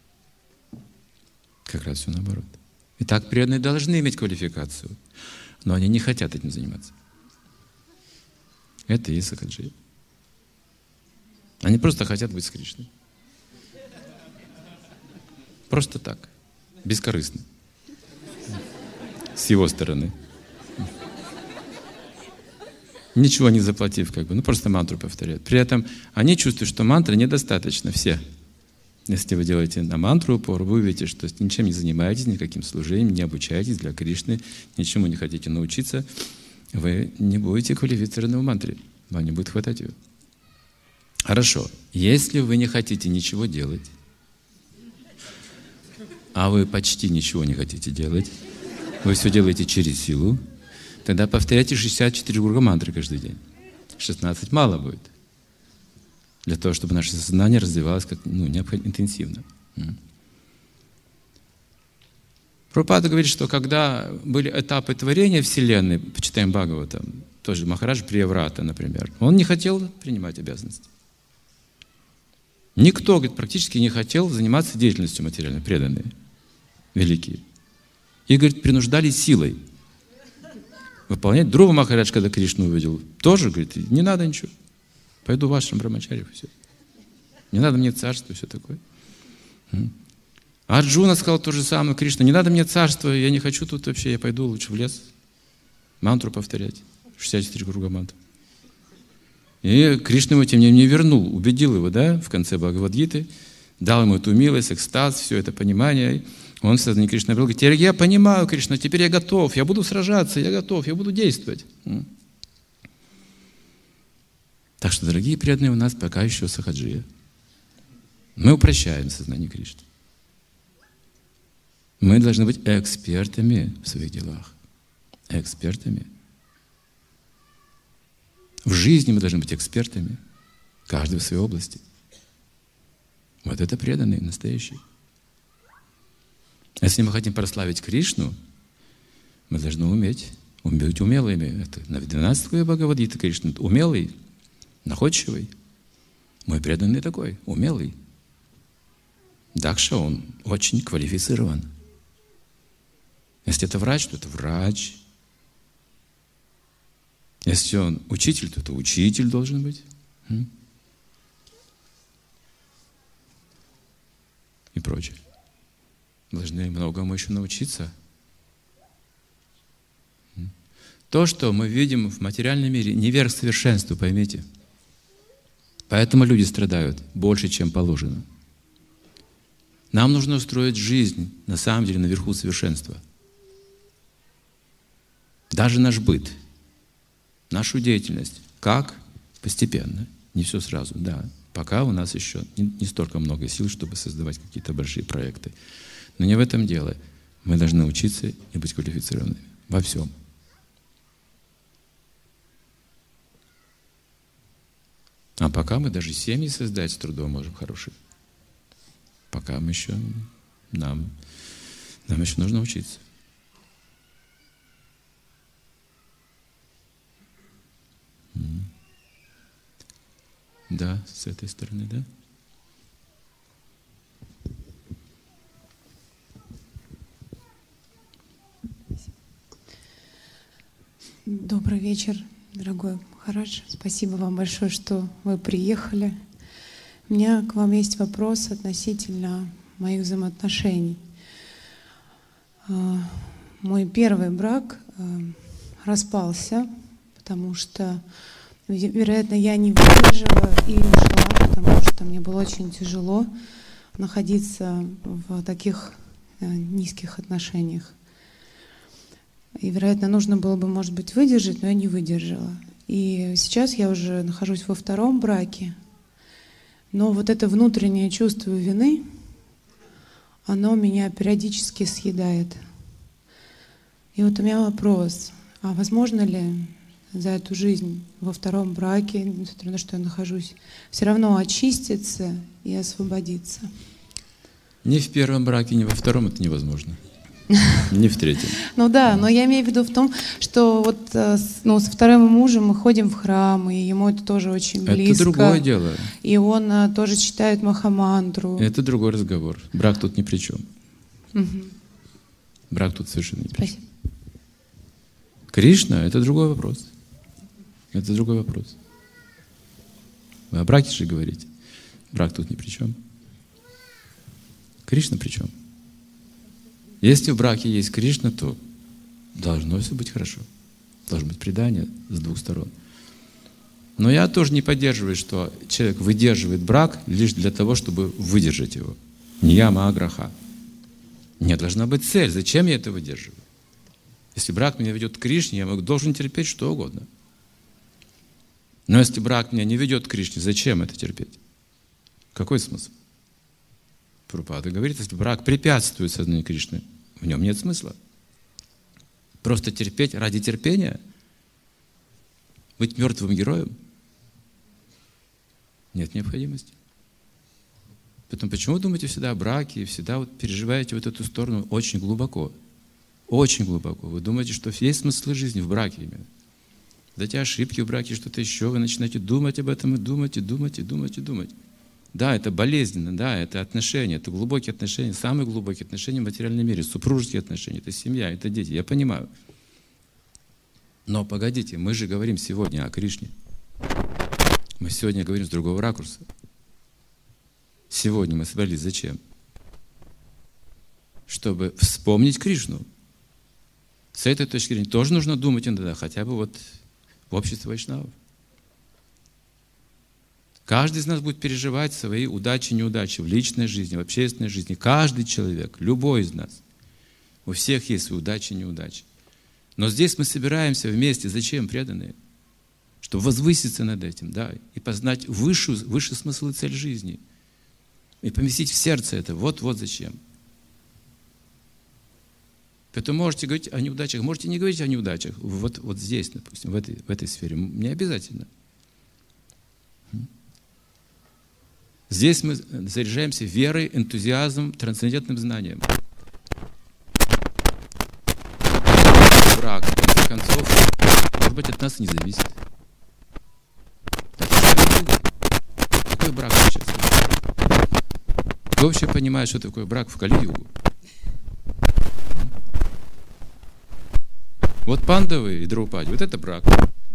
S1: Как раз все наоборот. Итак, преданные должны иметь квалификацию, но они не хотят этим заниматься. Это и есть сахаджи. Они просто хотят быть с Кришной. Просто так, бескорыстно. С его стороны. Ничего не заплатив, как бы, ну просто мантру повторяют. При этом они чувствуют, что мантры недостаточно, все. Если вы делаете на мантру упор, вы увидите, что ничем не занимаетесь, никаким служением, не обучаетесь для Кришны, ничему не хотите научиться, вы не будете квалифицированы в мантре, вам не будет хватать ее. Хорошо, если вы не хотите ничего делать, а вы почти ничего не хотите делать, вы все делаете через силу, тогда повторяйте 64 круга мантры каждый день. 16 мало будет. Для того, чтобы наше сознание развивалось как, необходимо, интенсивно. Прабхупада говорит, что когда были этапы творения Вселенной, почитаем Бхагаватам, тоже Махарадж Прияврата, например, он не хотел принимать обязанности. Никто, говорит, практически не хотел заниматься деятельностью материальной, преданные, великие. И, говорит, принуждали силой выполнять. Друга Махарадж, когда Кришну увидел, тоже, говорит, не надо ничего. Пойду вашим брамачарьям, все. Не надо мне царство, все такое. А Арджуна сказал то же самое, Кришна, не надо мне царство, я не хочу тут вообще, я пойду лучше в лес. Мантру повторять. 64 круга мантры. И Кришна его тем не менее вернул, убедил его, да, в конце Бхагавад-гиты, дал ему эту милость, экстаз, все это понимание. Он в сознании Кришны говорил, теперь я понимаю, Кришна, теперь я готов, я буду сражаться, я готов, я буду действовать. Так что, дорогие преданные, у нас пока еще сахаджия. Мы упрощаем сознание Кришны. Мы должны быть экспертами в своих делах. Экспертами. В жизни мы должны быть экспертами. Каждый в своей области. Вот это преданные, настоящие. Если мы хотим прославить Кришну, мы должны быть умелыми. Это на 12 главе Бхагавад-гиты Кришна умелый, находчивый. Мой преданный такой, умелый. Дакша, он очень квалифицирован. Если это врач, то это врач. Если он учитель, то это учитель должен быть. И прочее. Должны многому еще научиться. То, что мы видим в материальном мире, не верх совершенства, поймите. Поэтому люди страдают больше, чем положено. Нам нужно устроить жизнь, на самом деле, наверху совершенства. Даже наш быт. нашу деятельность. Как? Постепенно. Не все сразу, да. Пока у нас еще не столько много сил, чтобы создавать какие-то большие проекты. Но не в этом дело. Мы должны учиться и быть квалифицированными во всем. А пока мы даже семьи создать с трудом можем хорошие. Пока мы еще, нам еще нужно учиться. Да, с этой стороны, да?
S4: Добрый вечер, дорогой Махарадж. Спасибо вам большое, что вы приехали. У меня к вам есть вопрос относительно моих взаимоотношений. Мой первый брак распался, потому что, вероятно, я не выдержала и ушла, потому что мне было очень тяжело находиться в таких низких отношениях. И, вероятно, нужно было бы, может быть, выдержать, но я не выдержала. И сейчас я уже нахожусь во втором браке, но вот это внутреннее чувство вины, оно меня периодически съедает. И вот у меня вопрос, а возможно ли за эту жизнь во втором браке, несмотря на то, что я нахожусь, все равно очиститься и освободиться?
S1: Ни в первом браке, ни во втором это невозможно. Не в третьем.
S4: Ну да, но я имею в виду в том, что вот со вторым мужем мы ходим в храм, и ему это тоже очень близко.
S1: Это другое дело.
S4: И он тоже читает Махамантру.
S1: Это другой разговор. Брак тут ни при чем. Брак тут совершенно ни при чем. Кришна — это другой вопрос. Это другой вопрос. Вы о браке же говорите. Брак тут ни при чем. Кришна при чем? Если в браке есть Кришна, то должно все быть хорошо. Должно быть предание с двух сторон. Но я тоже не поддерживаю, что человек выдерживает брак лишь для того, чтобы выдержать его. Нияма аграха. Не должна быть цель. Зачем я это выдерживаю? Если брак меня ведет к Кришне, я должен терпеть что угодно. Но если брак меня не ведет к Кришне, зачем это терпеть? Какой смысл? Прабхупада говорит, если брак препятствует сознанию Кришны, в нем нет смысла. Просто терпеть ради терпения? Быть мертвым героем? Нет необходимости. Поэтому почему думаете всегда о браке и всегда вот переживаете вот эту сторону очень глубоко? Очень глубоко. Вы думаете, что есть смысл жизни в браке именно. Вот эти ошибки в браке, что-то еще, вы начинаете думать об этом и думать, и думать, и думать, и думать. Да, это болезненно, да, это отношения, это глубокие отношения, самые глубокие отношения в материальном мире, супружеские отношения, это семья, это дети, я понимаю. Но погодите, мы же говорим сегодня о Кришне. Мы сегодня говорим с другого ракурса. Сегодня мы собрались зачем? Чтобы вспомнить Кришну. С этой точки зрения тоже нужно думать иногда, хотя бы вот в обществе вайшнавов. Каждый из нас будет переживать свои удачи и неудачи в личной жизни, в общественной жизни. Каждый человек, любой из нас. У всех есть свои удачи и неудачи. Но здесь мы собираемся вместе. Зачем, преданные? Чтобы возвыситься над этим, да, и познать высший смысл и цель жизни. И поместить в сердце это. Вот зачем. Поэтому можете говорить о неудачах, можете не говорить о неудачах. Вот здесь, допустим, в этой сфере. Не обязательно. Здесь мы заряжаемся верой, энтузиазмом, трансцендентным знанием. Брак, в конце концов, может быть, от нас не зависит. Какой брак сейчас? Кто вообще понимает, что такое брак в Кали-югу? Вот Пандавы и Драупади, вот это брак.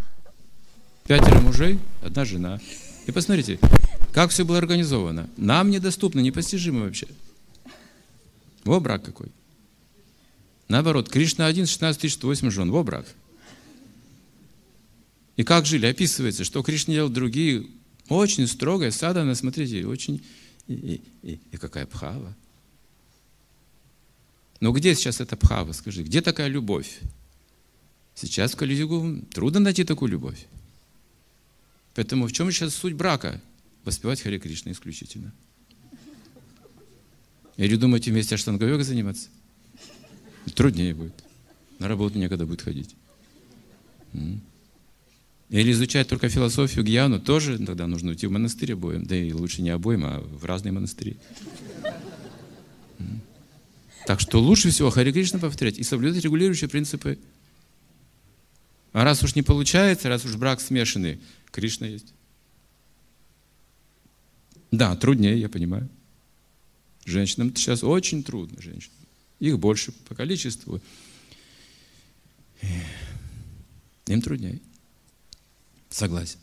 S1: 5 мужей, 1 жена. И посмотрите, как все было организовано. Нам недоступно, непостижимо вообще. Во брак какой. Наоборот, Кришна 1, 16 108 жен. Во брак. И как жили? Описывается, что Кришна делал другие. Очень строгая садхана, смотрите, очень... И какая бхава. Но где сейчас эта бхава, скажи? Где такая любовь? Сейчас в Кали-югу трудно найти такую любовь. Поэтому в чем сейчас суть брака? Воспевать Харе Кришна исключительно. Или думаете вместе аштанга-йогой заниматься? Труднее будет. На работу некогда будет ходить. Или изучать только философию, гьяну, тоже тогда нужно уйти в монастырь обоим. Да и лучше не обоим, а в разные монастыри. Так что лучше всего Харе Кришна повторять и соблюдать регулирующие принципы. А раз уж не получается, раз уж брак смешанный, Кришна есть. Да, труднее, я понимаю. Женщинам сейчас очень трудно, женщинам. Их больше по количеству. Им труднее. Согласен.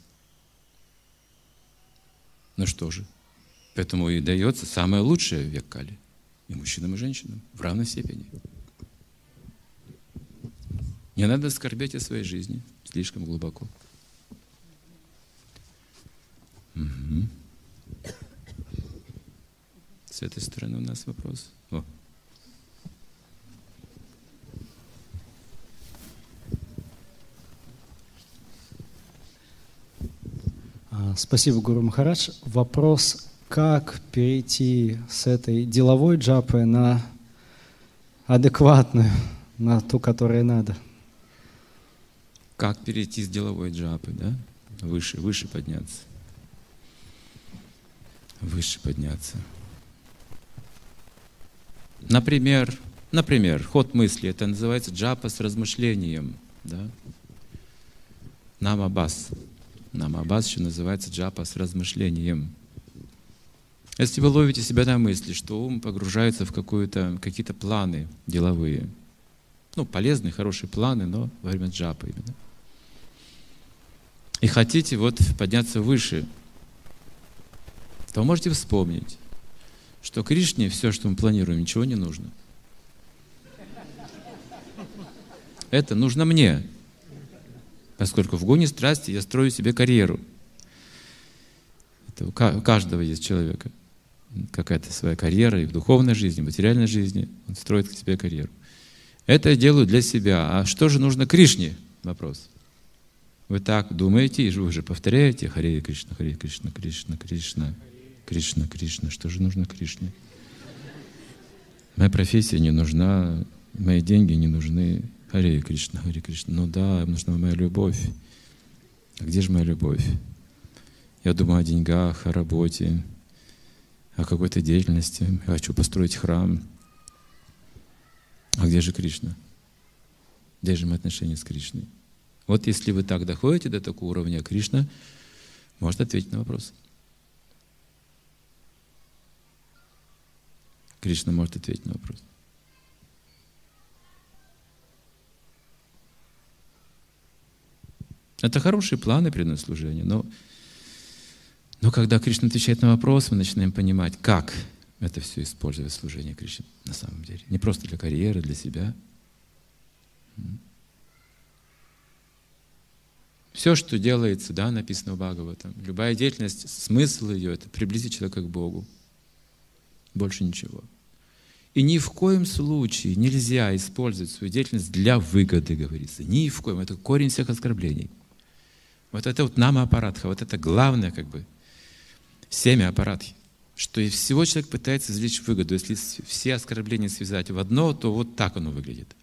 S1: Ну что же, поэтому и дается самое лучшее в век Кали. И мужчинам, и женщинам в равной степени. Не надо скорбеть о своей жизни слишком глубоко. Угу. С этой стороны у нас вопрос. О.
S5: Спасибо, Гуру Махарадж. Вопрос, как перейти с этой деловой джапы на адекватную, на ту, которая надо?
S1: Как перейти с деловой джапы, да? Выше подняться. Выше подняться. Например, ход мысли, это называется джапа с размышлением, да? Намабас. Намабас еще называется джапа с размышлением. Если вы ловите себя на мысли, что ум погружается в какие-то планы деловые, полезные, хорошие планы, но во время джапы именно. И хотите подняться выше, то можете вспомнить, что Кришне все, что мы планируем, ничего не нужно. Это нужно мне, поскольку в гуне страсти я строю себе карьеру. Это у каждого есть человека какая-то своя карьера и в духовной жизни, в материальной жизни. Он строит себе карьеру. Это я делаю для себя. А что же нужно Кришне? Вопрос. Вы так думаете, и вы же повторяете Харе Кришна, Харе Кришна, Кришна, Кришна, Кришна, Кришна. Что же нужно Кришне? Моя профессия не нужна, мои деньги не нужны. Харе Кришна, Харе Кришна. Ну да, нужна моя любовь. А где же моя любовь? Я думаю о деньгах, о работе, о какой-то деятельности. Я хочу построить храм. А где же Кришна? Где же мои отношения с Кришной? Вот если вы так доходите до такого уровня, Кришна может ответить на вопрос. Кришна может ответить на вопрос. Это хорошие планы преданного служения, но когда Кришна отвечает на вопрос, мы начинаем понимать, как это все использовать в служении Кришне на самом деле. Не просто для карьеры, для себя. Все, что делается, да, написано в Бхагаватам, любая деятельность, смысл ее — это приблизить человека к Богу. Больше ничего. И ни в коем случае нельзя использовать свою деятельность для выгоды, говорится. Ни в коем. Это корень всех оскорблений. Вот это нама апаратха, вот это главное семя апаратхи. Что из всего человек пытается извлечь выгоду. Если все оскорбления связать в одно, то вот так оно выглядит.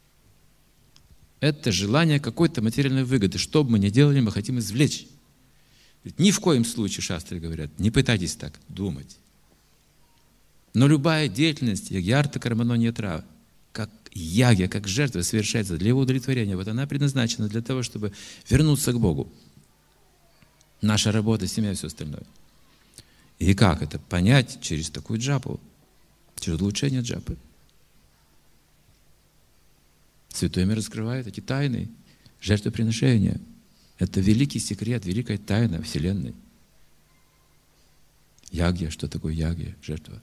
S1: Это желание какой-то материальной выгоды. Что бы мы ни делали, мы хотим извлечь. Ни в коем случае, шастры говорят, не пытайтесь так думать. Но любая деятельность, ягьярта кармано ньятра, как ягья, как жертва совершается для его удовлетворения, вот она предназначена для того, чтобы вернуться к Богу. Наша работа, семья и все остальное. И как это понять? Через такую джапу, через улучшение джапы. Святой мир раскрывает эти тайны жертвоприношения. Это великий секрет, великая тайна Вселенной. Ягья, что такое ягья, жертва?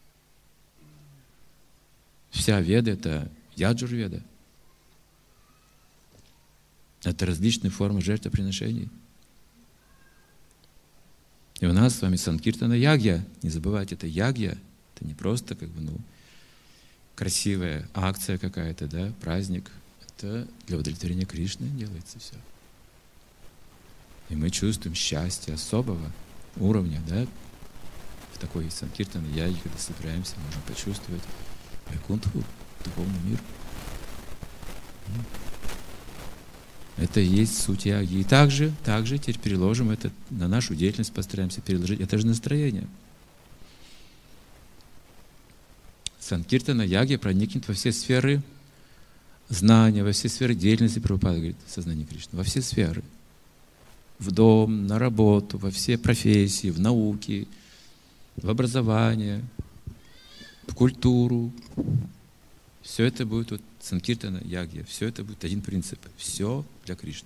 S1: Вся веда — это яджур-веда. Это различные формы жертвоприношений. И у нас с вами санкиртана ягья. Не забывайте, это ягья. Это не просто красивая акция какая-то, да, праздник. это для удовлетворения Кришны делается все. И мы чувствуем счастье особого уровня, да? В такой санкиртан яги, когда собираемся, можем почувствовать вайкунтху, духовный мир. Это и есть суть яги. И также теперь переложим это на нашу деятельность, постараемся переложить. Это же настроение. Санкиртана яги проникнет во все сферы знания, во все сферы деятельности. Прабхупада говорит, сознание Кришны, во все сферы. В дом, на работу, во все профессии, в науки, в образование, в культуру. Все это будет вот санкиртана яги, все это будет один принцип. Все для Кришны.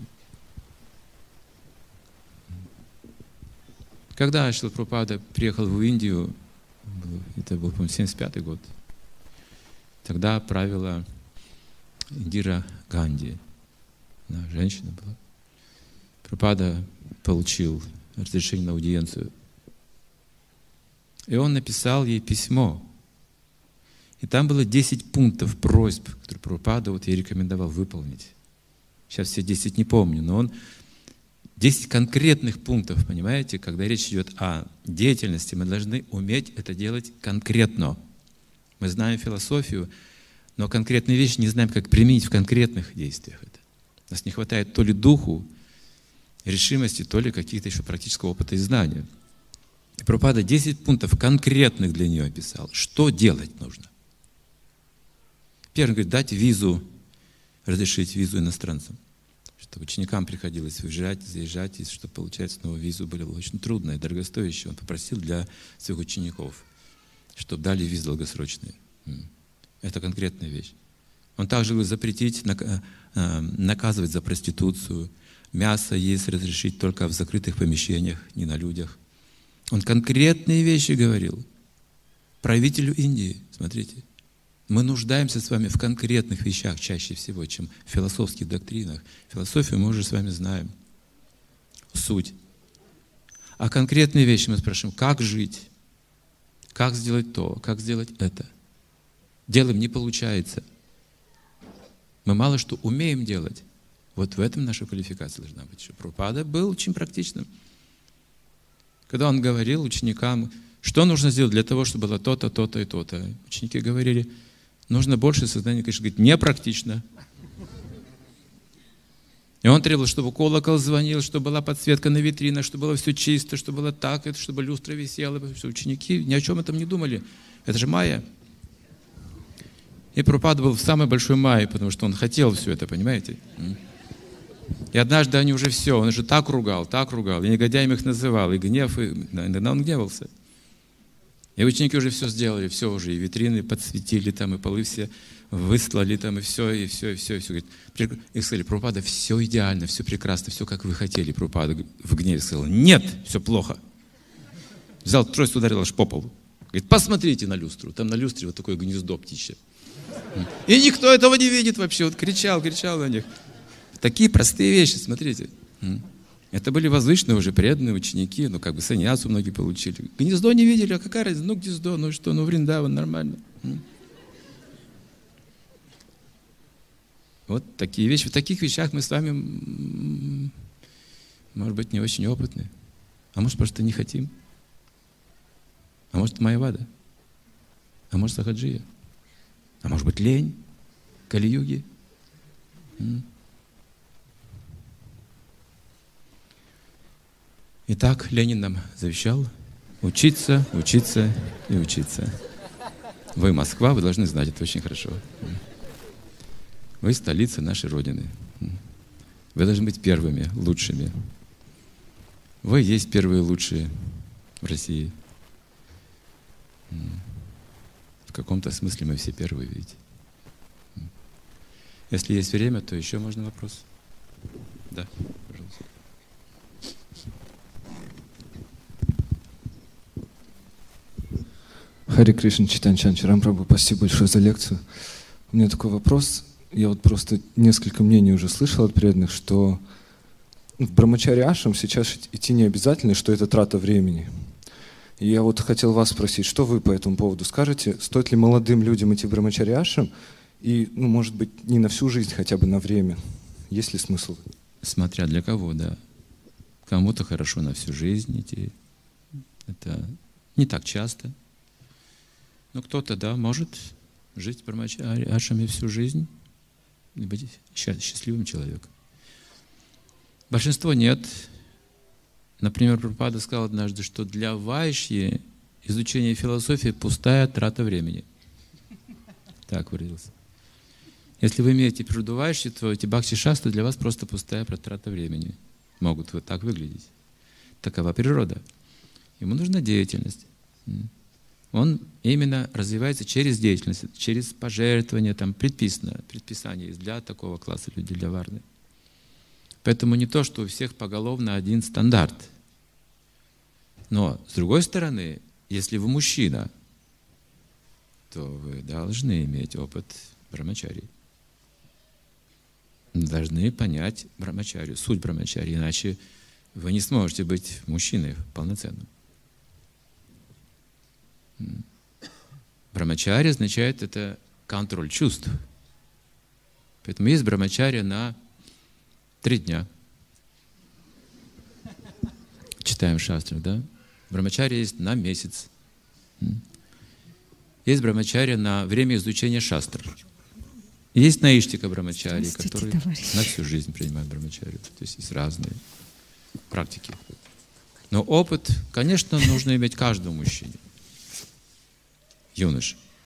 S1: Когда Шрила Прабхупада приехал в Индию, это был, по-моему, 75-й год, тогда правила Индира Ганди. Она женщина была. Прабхупада получил разрешение на аудиенцию. И он написал ей письмо. И там было 10 пунктов просьб, которые Прабхупада ей рекомендовал выполнить. Сейчас все 10 не помню, но он 10 конкретных пунктов, понимаете, когда речь идет о деятельности, мы должны уметь это делать конкретно. Мы знаем философию, но конкретные вещи не знаем, как применить в конкретных действиях это. У нас не хватает то ли духу, решимости, то ли каких-то еще практического опыта и знания. И Прабхупада 10 пунктов конкретных для нее описал. Что делать нужно? Первый говорит, дать визу, разрешить визу иностранцам. Что ученикам приходилось выезжать, заезжать, и чтобы получать снова визу было очень трудно и дорогостоящее. Он попросил для своих учеников, чтобы дали визы долгосрочные. Это конкретная вещь. Он также говорит запретить, наказывать за проституцию, мясо есть разрешить только в закрытых помещениях, не на людях. Он конкретные вещи говорил правителю Индии. Смотрите, мы нуждаемся с вами в конкретных вещах чаще всего, чем в философских доктринах. Философию мы уже с вами знаем, суть. А конкретные вещи мы спрашиваем, как жить, как сделать то, как сделать это. Делаем, не получается. Мы мало что умеем делать. Вот в этом наша квалификация должна быть. Прабхупада был очень практичным. Когда он говорил ученикам, что нужно сделать для того, чтобы было то-то, то-то и то-то, ученики говорили, нужно больше сознания Кришны. Говорит, непрактично. И он требовал, чтобы колокол звонил, чтобы была подсветка на витринах, чтобы было все чисто, чтобы было так, чтобы люстра висела. Все, ученики ни о чем этом не думали. Это же майя. И Прабхупада был в самой большой майе, потому что он хотел все это, понимаете? И однажды они уже все, он уже так ругал, и негодяем их называл, и гнев, и иногда он гневался. И ученики уже все сделали, все уже, и витрины подсветили там, и полы все выстлали там, и все. И говорит, и сказали, Прабхупада, все идеально, все прекрасно, все как вы хотели. Прабхупада в гневе сказал, нет, все плохо. Взял трость, ударил аж по полу. Говорит, посмотрите на люстру, там на люстре вот такое гнездо птичье. И никто этого не видит вообще, вот кричал на них. Такие простые вещи, смотрите. Это были возвышенные уже преданные ученики, как бы саньясу многие получили. Гнездо не видели, а какая разница? Гнездо, Вриндаван, нормально. Вот такие вещи. В таких вещах мы с вами, может быть, не очень опытны. А может, просто не хотим. А может, майявада. А может, сахаджия. А может быть, лень, кали-юги. Итак, Ленин нам завещал учиться, учиться и учиться. Вы Москва, вы должны знать это очень хорошо. Вы столица нашей Родины. Вы должны быть первыми, лучшими. Вы есть первые лучшие в России. В каком-то смысле мы все первые, видите. Если есть время, то еще можно вопрос. Да, пожалуйста.
S6: Харе Кришна, Чайтанья Чарам Прабху, спасибо большое за лекцию. У меня такой вопрос. Я вот просто несколько мнений уже слышал от преданных, что в Брахмачарья ашрам сейчас идти не обязательно, что это трата времени. И я вот хотел вас спросить, что вы по этому поводу скажете? Стоит ли молодым людям идти в Брахмачарья ашрам И, ну, может быть, не на всю жизнь, хотя бы на время. Есть ли смысл?
S1: Смотря для кого, да. Кому-то хорошо на всю жизнь идти. Это не так часто. Но кто-то, да, может жить в Брамачари ашраме всю жизнь и быть счастливым человеком. Большинство нет. Например, Прабхупада сказал однажды, что для вайшьи изучение философии — пустая трата времени. Так выразился. Если вы имеете природу вайшьи, то эти бхакти-шастры для вас просто пустая трата времени. Могут вот так выглядеть. Такова природа. Ему нужна деятельность. Он именно развивается через деятельность, через пожертвования, там предписание есть для такого класса людей, для варны. Поэтому не то, что у всех поголовно один стандарт. Но, с другой стороны, если вы мужчина, то вы должны иметь опыт брамачари. Должны понять брамачарию, суть брамачари, иначе вы не сможете быть мужчиной полноценным. Брамачария означает это контроль чувств. Поэтому есть брамачария на 3 дня. Читаем в шастрах, да? Брамачария есть на месяц. Есть брамачария на время изучения шастр. Есть наиштика брамачарии, которые на всю жизнь принимают брамачарию. То есть есть разные практики. Но опыт, конечно, нужно иметь каждому мужчине, юноше.